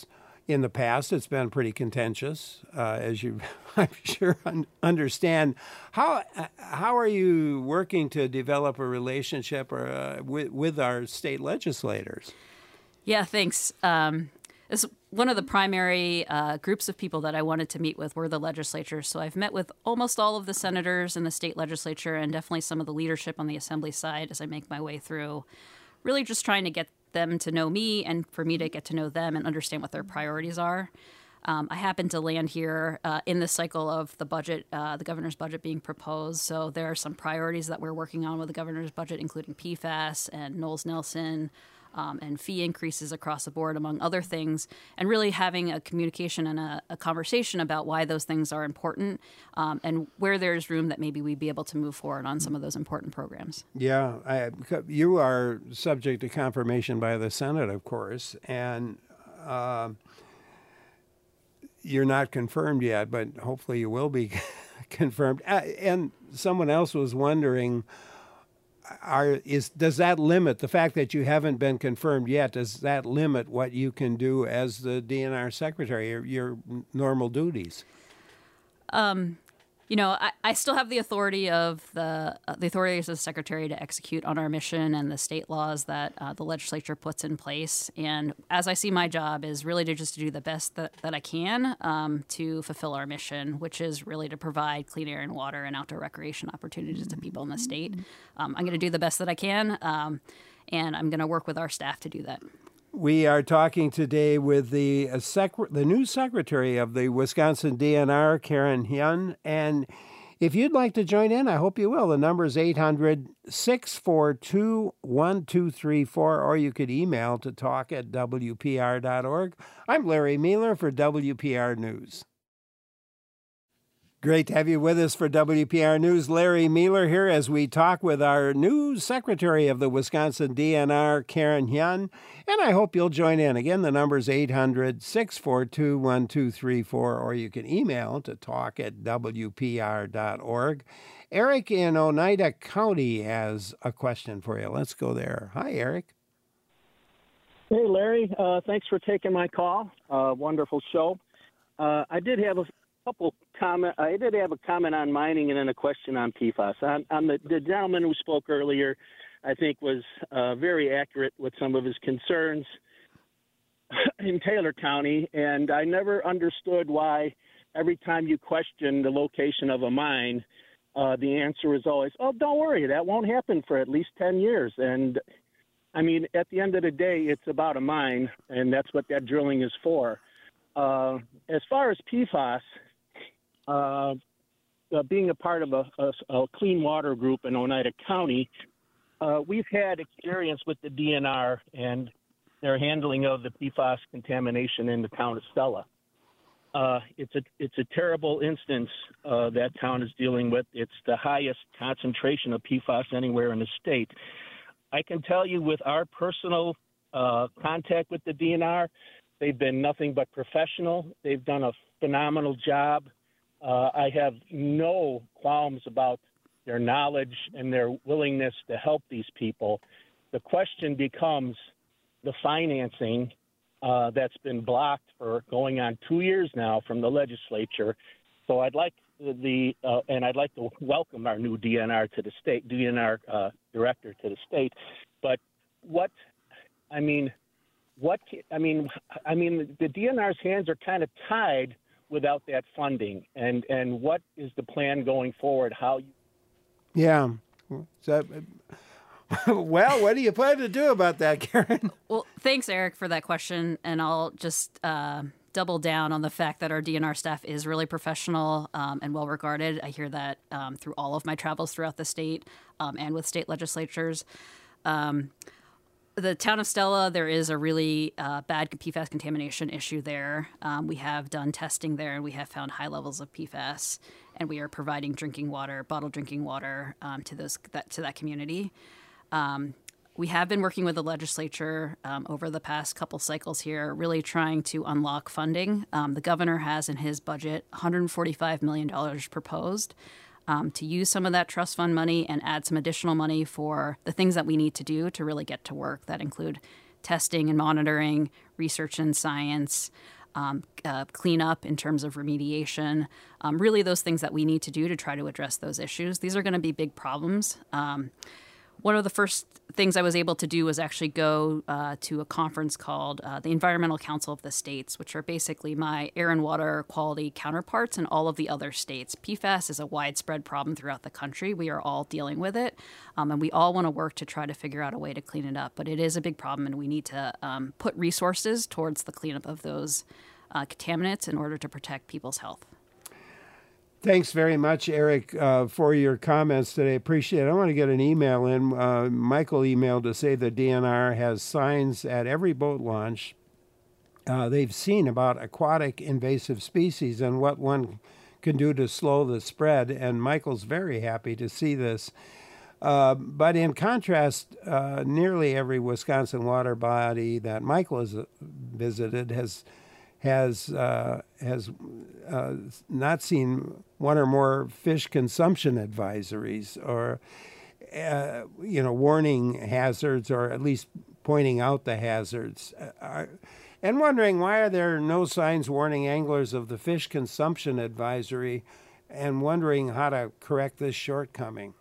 in the past, it's been pretty contentious, uh, as you, I'm sure, un- understand. How how are you working to develop a relationship or uh, with with our state legislators? Yeah, thanks. Um, it's one of the primary uh, groups of people that I wanted to meet with were the legislatures. So I've met with almost all of the senators in the state legislature and definitely some of the leadership on the assembly side as I make my way through, really just trying to get them to know me and for me to get to know them and understand what their priorities are. Um, I happen to land here uh, in this cycle of the budget, uh, the governor's budget being proposed. So there are some priorities that we're working on with the governor's budget, including P FAS and Knowles-Nelson, Um, and fee increases across the board, among other things, and really having a communication and a, a conversation about why those things are important um, and where there's room that maybe we'd be able to move forward on some of those important programs. Yeah, I, you are subject to confirmation by the Senate, of course, and uh, you're not confirmed yet, but hopefully you will be confirmed. Uh, and someone else was wondering, Are, is does that limit the fact that you haven't been confirmed yet? Does that limit what you can do as the D N R secretary, your, your normal duties? Um, you know, I, I still have the authority of the uh, the authority as the secretary to execute on our mission and the state laws that uh, the legislature puts in place. And as I see my job is really to just do the best that, that I can um, to fulfill our mission, which is really to provide clean air and water and outdoor recreation opportunities to people in the state. Um, I'm going to do the best that I can, um, and I'm going to work with our staff to do that. We are talking today with the uh, sec- the new secretary of the Wisconsin D N R, Karen Hyun. And if you'd like to join in, I hope you will. The number is eight hundred, six four two, one two three four, or you could email to talk at W P R dot org. I'm Larry Mueller for W P R News. Great to have you with us for W P R News. Larry Mueller here as we talk with our new secretary of the Wisconsin D N R, Karen Hyun. And I hope you'll join in. Again, the number is eight hundred, six four two, one two three four, or you can email to talk at W P R dot org. Eric in Oneida County has a question for you. Let's go there. Hi, Eric. Hey, Larry. Uh, thanks for taking my call. Uh, wonderful show. Uh, I did have a couple comment. I did have a comment on mining and then a question on P FAS. On, on the, the gentleman who spoke earlier, I think was uh, very accurate with some of his concerns in Taylor County, and I never understood why every time you question the location of a mine, uh, the answer is always, "Oh, don't worry, that won't happen for at least ten years." And I mean, at the end of the day, it's about a mine, and that's what that drilling is for. Uh, as far as P FAS. Uh, uh, being a part of a, a, a clean water group in Oneida County, uh, we've had experience with the D N R and their handling of the P FAS contamination in the town of Stella. Uh, it's a it's a terrible instance uh, that town is dealing with. It's the highest concentration of P FAS anywhere in the state. I can tell you with our personal uh, contact with the D N R, they've been nothing but professional. They've done a phenomenal job. Uh, I have no qualms about their knowledge and their willingness to help these people. The question becomes the financing uh, that's been blocked for going on two years now from the legislature. So I'd like the uh, and I'd like to welcome our new D N R to the state, D N R uh, director to the state. But what I mean, what I mean, I mean, the D N R's hands are kind of tied without that funding, and and what is the plan going forward? How you Yeah. So, well, what do you plan to do about that, Karen? Well, thanks, Eric, for that question. And I'll just uh, double down on the fact that our D N R staff is really professional um, and well regarded. I hear that um, through all of my travels throughout the state um, and with state legislatures. Um, The town of Stella, there is a really uh, bad P FAS contamination issue there. Um, we have done testing there, and we have found high levels of P FAS, and we are providing drinking water, bottled drinking water, um, to those that to that community. Um, we have been working with the legislature um, over the past couple cycles here, really trying to unlock funding. Um, the governor has in his budget one hundred forty-five million dollars proposed. Um, to use some of that trust fund money and add some additional money for the things that we need to do to really get to work. That include testing and monitoring, research and science, um, uh, cleanup, in terms of remediation, um, really those things that we need to do to try to address those issues. These are going to be big problems. Um, one of the first things I was able to do was actually go uh, to a conference called uh, the Environmental Council of the States, which are basically my air and water quality counterparts in all of the other states. P FAS is a widespread problem throughout the country. We are all dealing with it, um, and we all want to work to try to figure out a way to clean it up. But it is a big problem, and we need to um, put resources towards the cleanup of those uh, contaminants in order to protect people's health. Thanks very much, Eric, uh, for your comments today. Appreciate it. I want to get an email in. Uh, Michael emailed to say the D N R has signs at every boat launch. Uh, they've seen about aquatic invasive species and what one can do to slow the spread, and Michael's very happy to see this. Uh, but in contrast, uh, nearly every Wisconsin water body that Michael has visited has has uh, has uh, not seen one or more fish consumption advisories, or uh, you know, warning hazards, or at least pointing out the hazards, uh, and wondering why are there no signs warning anglers of the fish consumption advisory, and wondering how to correct this shortcoming.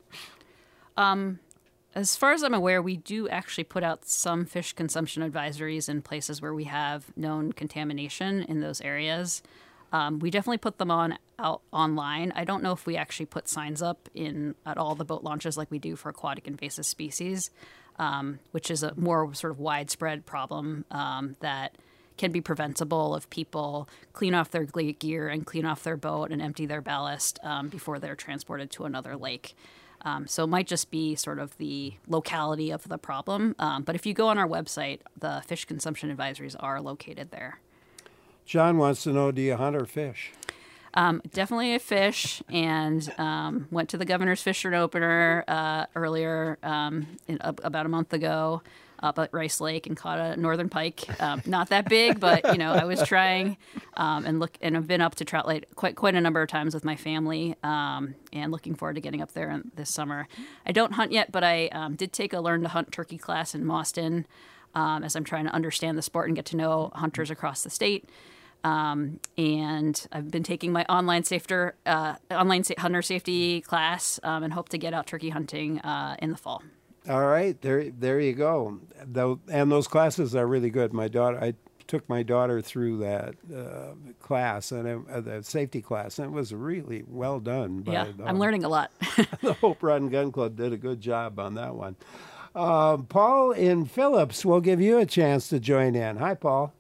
Um. As far as I'm aware, we do actually put out some fish consumption advisories in places where we have known contamination in those areas. Um, we definitely put them on out online. I don't know if we actually put signs up in at all the boat launches like we do for aquatic invasive species, um, which is a more sort of widespread problem um, that can be preventable if people clean off their gear and clean off their boat and empty their ballast um, before they're transported to another lake. Um, so it might just be sort of the locality of the problem. Um, but if you go on our website, the fish consumption advisories are located there. John wants to know, do you hunt or fish? Um, definitely a fish, and um, went to the Governor's Fishery Opener uh, earlier, um, in, uh, about a month ago, up at Rice Lake, and caught a northern pike. Um, not that big, but you know, I was trying, um, and look, and I've been up to Trout Lake quite quite a number of times with my family, um, and looking forward to getting up there in, this summer. I don't hunt yet, but I um, did take a learn to hunt turkey class in Mauston, um, as I'm trying to understand the sport and get to know hunters across the state. Um, and I've been taking my online safety, uh, online sa- hunter safety class, um, and hope to get out turkey hunting uh, in the fall. All right, there, there you go. Though, and those classes are really good. My daughter, I took my daughter through that uh, class, and it, uh, the safety class, and it was really well done. By, yeah, I'm uh, learning a lot. The Hope Rod and Gun Club did a good job on that one. Uh, Paul in Phillips, we'll give you a chance to join in. Hi, Paul.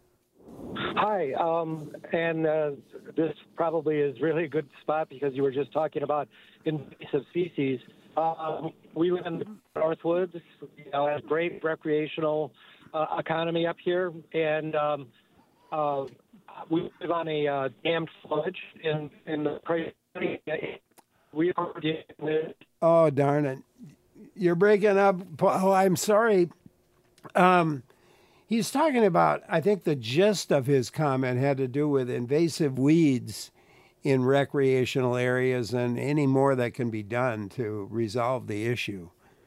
Hi, um, and uh, this probably is really a good spot because you were just talking about invasive species. Uh, we live in the Northwoods. You know, have great recreational uh, economy up here, and um, uh, we live on a uh, dammed sludge in in the Craig. We are dealing with. Oh darn it! You're breaking up, Paul. Oh, I'm sorry. Um, he's talking about. I think the gist of his comment had to do with invasive weeds in recreational areas, and any more that can be done to resolve the issue.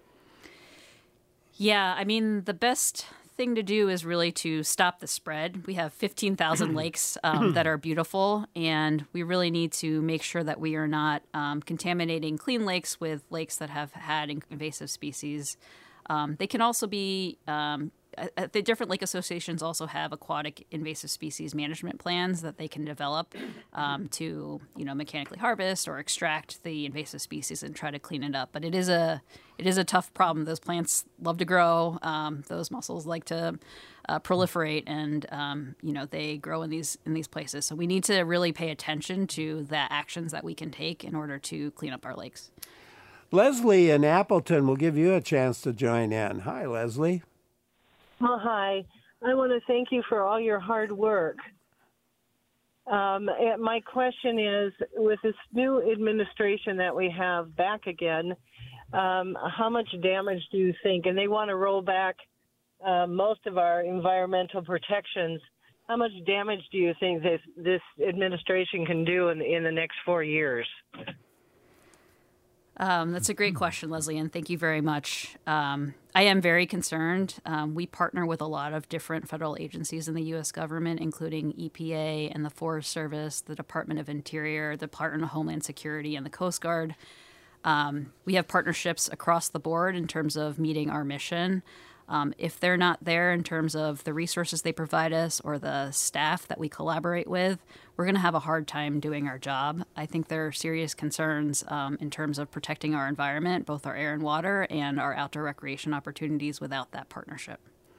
Yeah, I mean, the best thing to do is really to stop the spread. We have fifteen thousand lakes um, that are beautiful, and we really need to make sure that we are not um, contaminating clean lakes with lakes that have had invasive species. Um, they can also be um, Uh, the different lake associations also have aquatic invasive species management plans that they can develop um, to, you know, mechanically harvest or extract the invasive species and try to clean it up. But it is a it is a tough problem. Those plants love to grow. Um, those mussels like to uh, proliferate, and um, you know, they grow in these in these places. So we need to really pay attention to the actions that we can take in order to clean up our lakes. Leslie in Appleton will give you a chance to join in. Hi, Leslie. Well, hi. I want to thank you for all your hard work. Um, my question is, with this new administration that we have back again, um, how much damage do you think? And they want to roll back uh, most of our environmental protections. How much damage do you think this this administration can do in in the next four years? Um, that's a great question, Leslie, and thank you very much. Um, I am very concerned. Um, we partner with a lot of different federal agencies in the U S government, including E P A and the Forest Service, the Department of Interior, the Department of Homeland Security, and the Coast Guard. Um, we have partnerships across the board in terms of meeting our mission. Um, if they're not there in terms of the resources they provide us or the staff that we collaborate with, we're going to have a hard time doing our job. I think there are serious concerns um, in terms of protecting our environment, both our air and water, and our outdoor recreation opportunities without that partnership.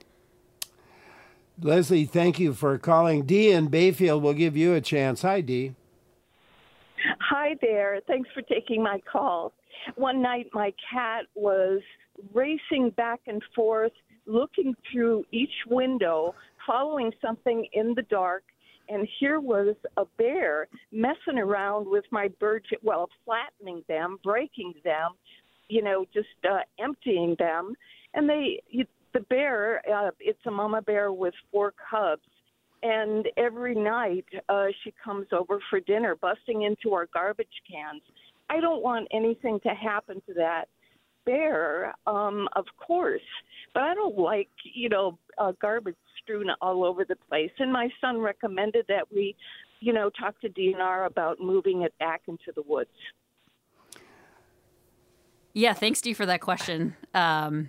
Leslie, thank you for calling. Dee in Bayfield will give you a chance. Hi, Dee. Hi there. Thanks for taking my call. One night, my cat was racing back and forth, looking through each window, following something in the dark, and here was a bear messing around with my birds, well, flattening them, breaking them, you know, just uh, emptying them. And they, you, the bear, uh, it's a mama bear with four cubs. And every night uh, she comes over for dinner, busting into our garbage cans. I don't want anything to happen to that bear, um, of course, but I don't like, you know, uh, garbage strewn all over the place. And my son recommended that we, you know, talk to D N R about moving it back into the woods. Yeah, thanks, Dee, for that question. Um,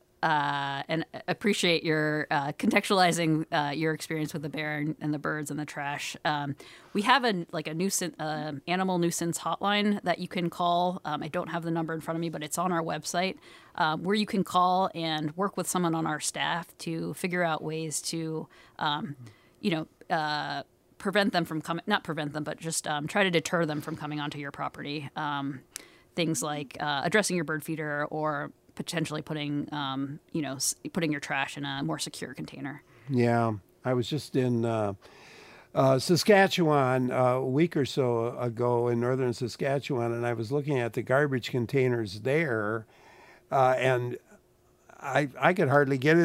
uh, and appreciate your uh, contextualizing uh, your experience with the bear and, and the birds and the trash. Um, we have a like a nuisance uh, animal nuisance hotline that you can call. Um, I don't have the number in front of me, but it's on our website um, where you can call and work with someone on our staff to figure out ways to, um, you know, uh, prevent them from coming. Not prevent them, but just um, try to deter them from coming onto your property. Um, things like uh, addressing your bird feeder or potentially putting, um, you know, putting your trash in a more secure container. Yeah, I was just in uh, uh, Saskatchewan uh, a week or so ago in northern Saskatchewan, and I was looking at the garbage containers there, uh, and I I could hardly get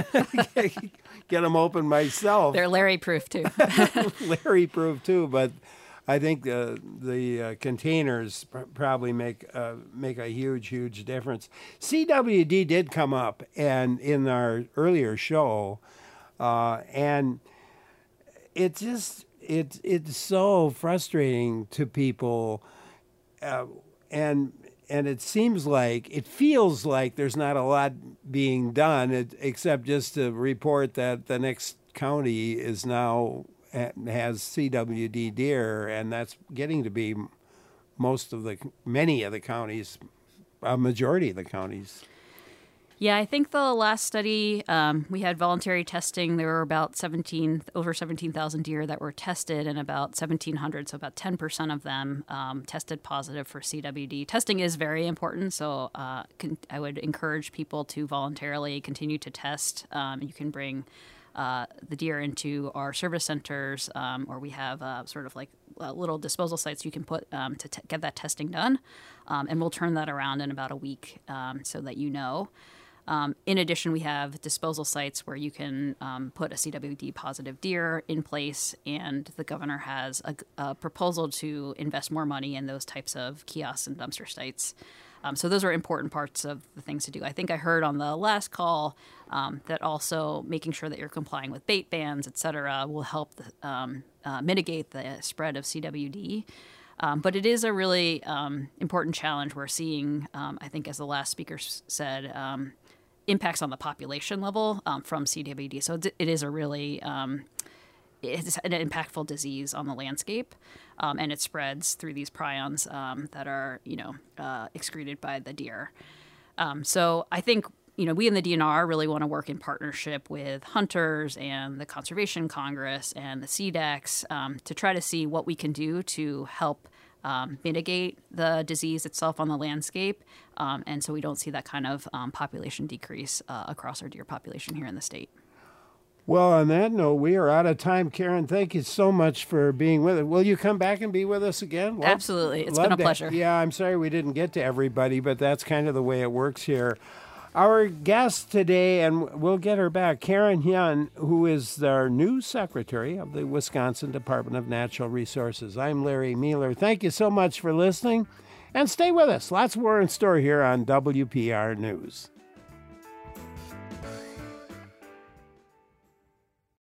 it get them open myself. They're Larry-proof too. Larry-proof too, but I think the the uh, containers pr- probably make uh, make a huge, huge difference. C W D did come up and in our earlier show, uh, and it just it it's so frustrating to people, uh, and and it seems like it feels like there's not a lot being done, it, except just to report that the next county is now has C W D deer, and that's getting to be most of the many of the counties, a majority of the counties. Yeah, I think the last study um, we had voluntary testing. There were about seventeen over seventeen thousand deer that were tested, and about seventeen hundred, so about ten percent of them um, tested positive for C W D. Testing is very important, so uh, con- I would encourage people to voluntarily continue to test. Um, you can bring Uh, the deer into our service centers, um, or we have uh, sort of like uh, little disposal sites you can put um, to t- get that testing done, um, and we'll turn that around in about a week um, so that you know. Um, in addition, we have disposal sites where you can um, put a C W D positive deer in place, and the governor has a, a proposal to invest more money in those types of kiosks and dumpster sites. Um, so those are important parts of the things to do. I think I heard on the last call um, that also making sure that you're complying with bait bans, et cetera, will help the, um, uh, mitigate the spread of C W D. Um, but it is a really um, important challenge we're seeing, um, I think, as the last speaker s- said, um, impacts on the population level um, from C W D. So it is a really um, it's an impactful disease on the landscape, um, and it spreads through these prions um, that are, you know, uh, excreted by the deer. Um, so I think, you know, we in the D N R really want to work in partnership with hunters and the Conservation Congress and the C DACs um, to try to see what we can do to help um, mitigate the disease itself on the landscape, um, and so we don't see that kind of um, population decrease uh, across our deer population here in the state. Well, on that note, we are out of time. Karen, thank you so much for being with us. Will you come back and be with us again? Well, absolutely. It's been a to, pleasure. Yeah, I'm sorry we didn't get to everybody, but that's kind of the way it works here. Our guest today, and we'll get her back, Karen Hyun, who is our new secretary of the Wisconsin Department of Natural Resources. I'm Larry Mueller. Thank you so much for listening, And stay with us. Lots more in store here on W P R News.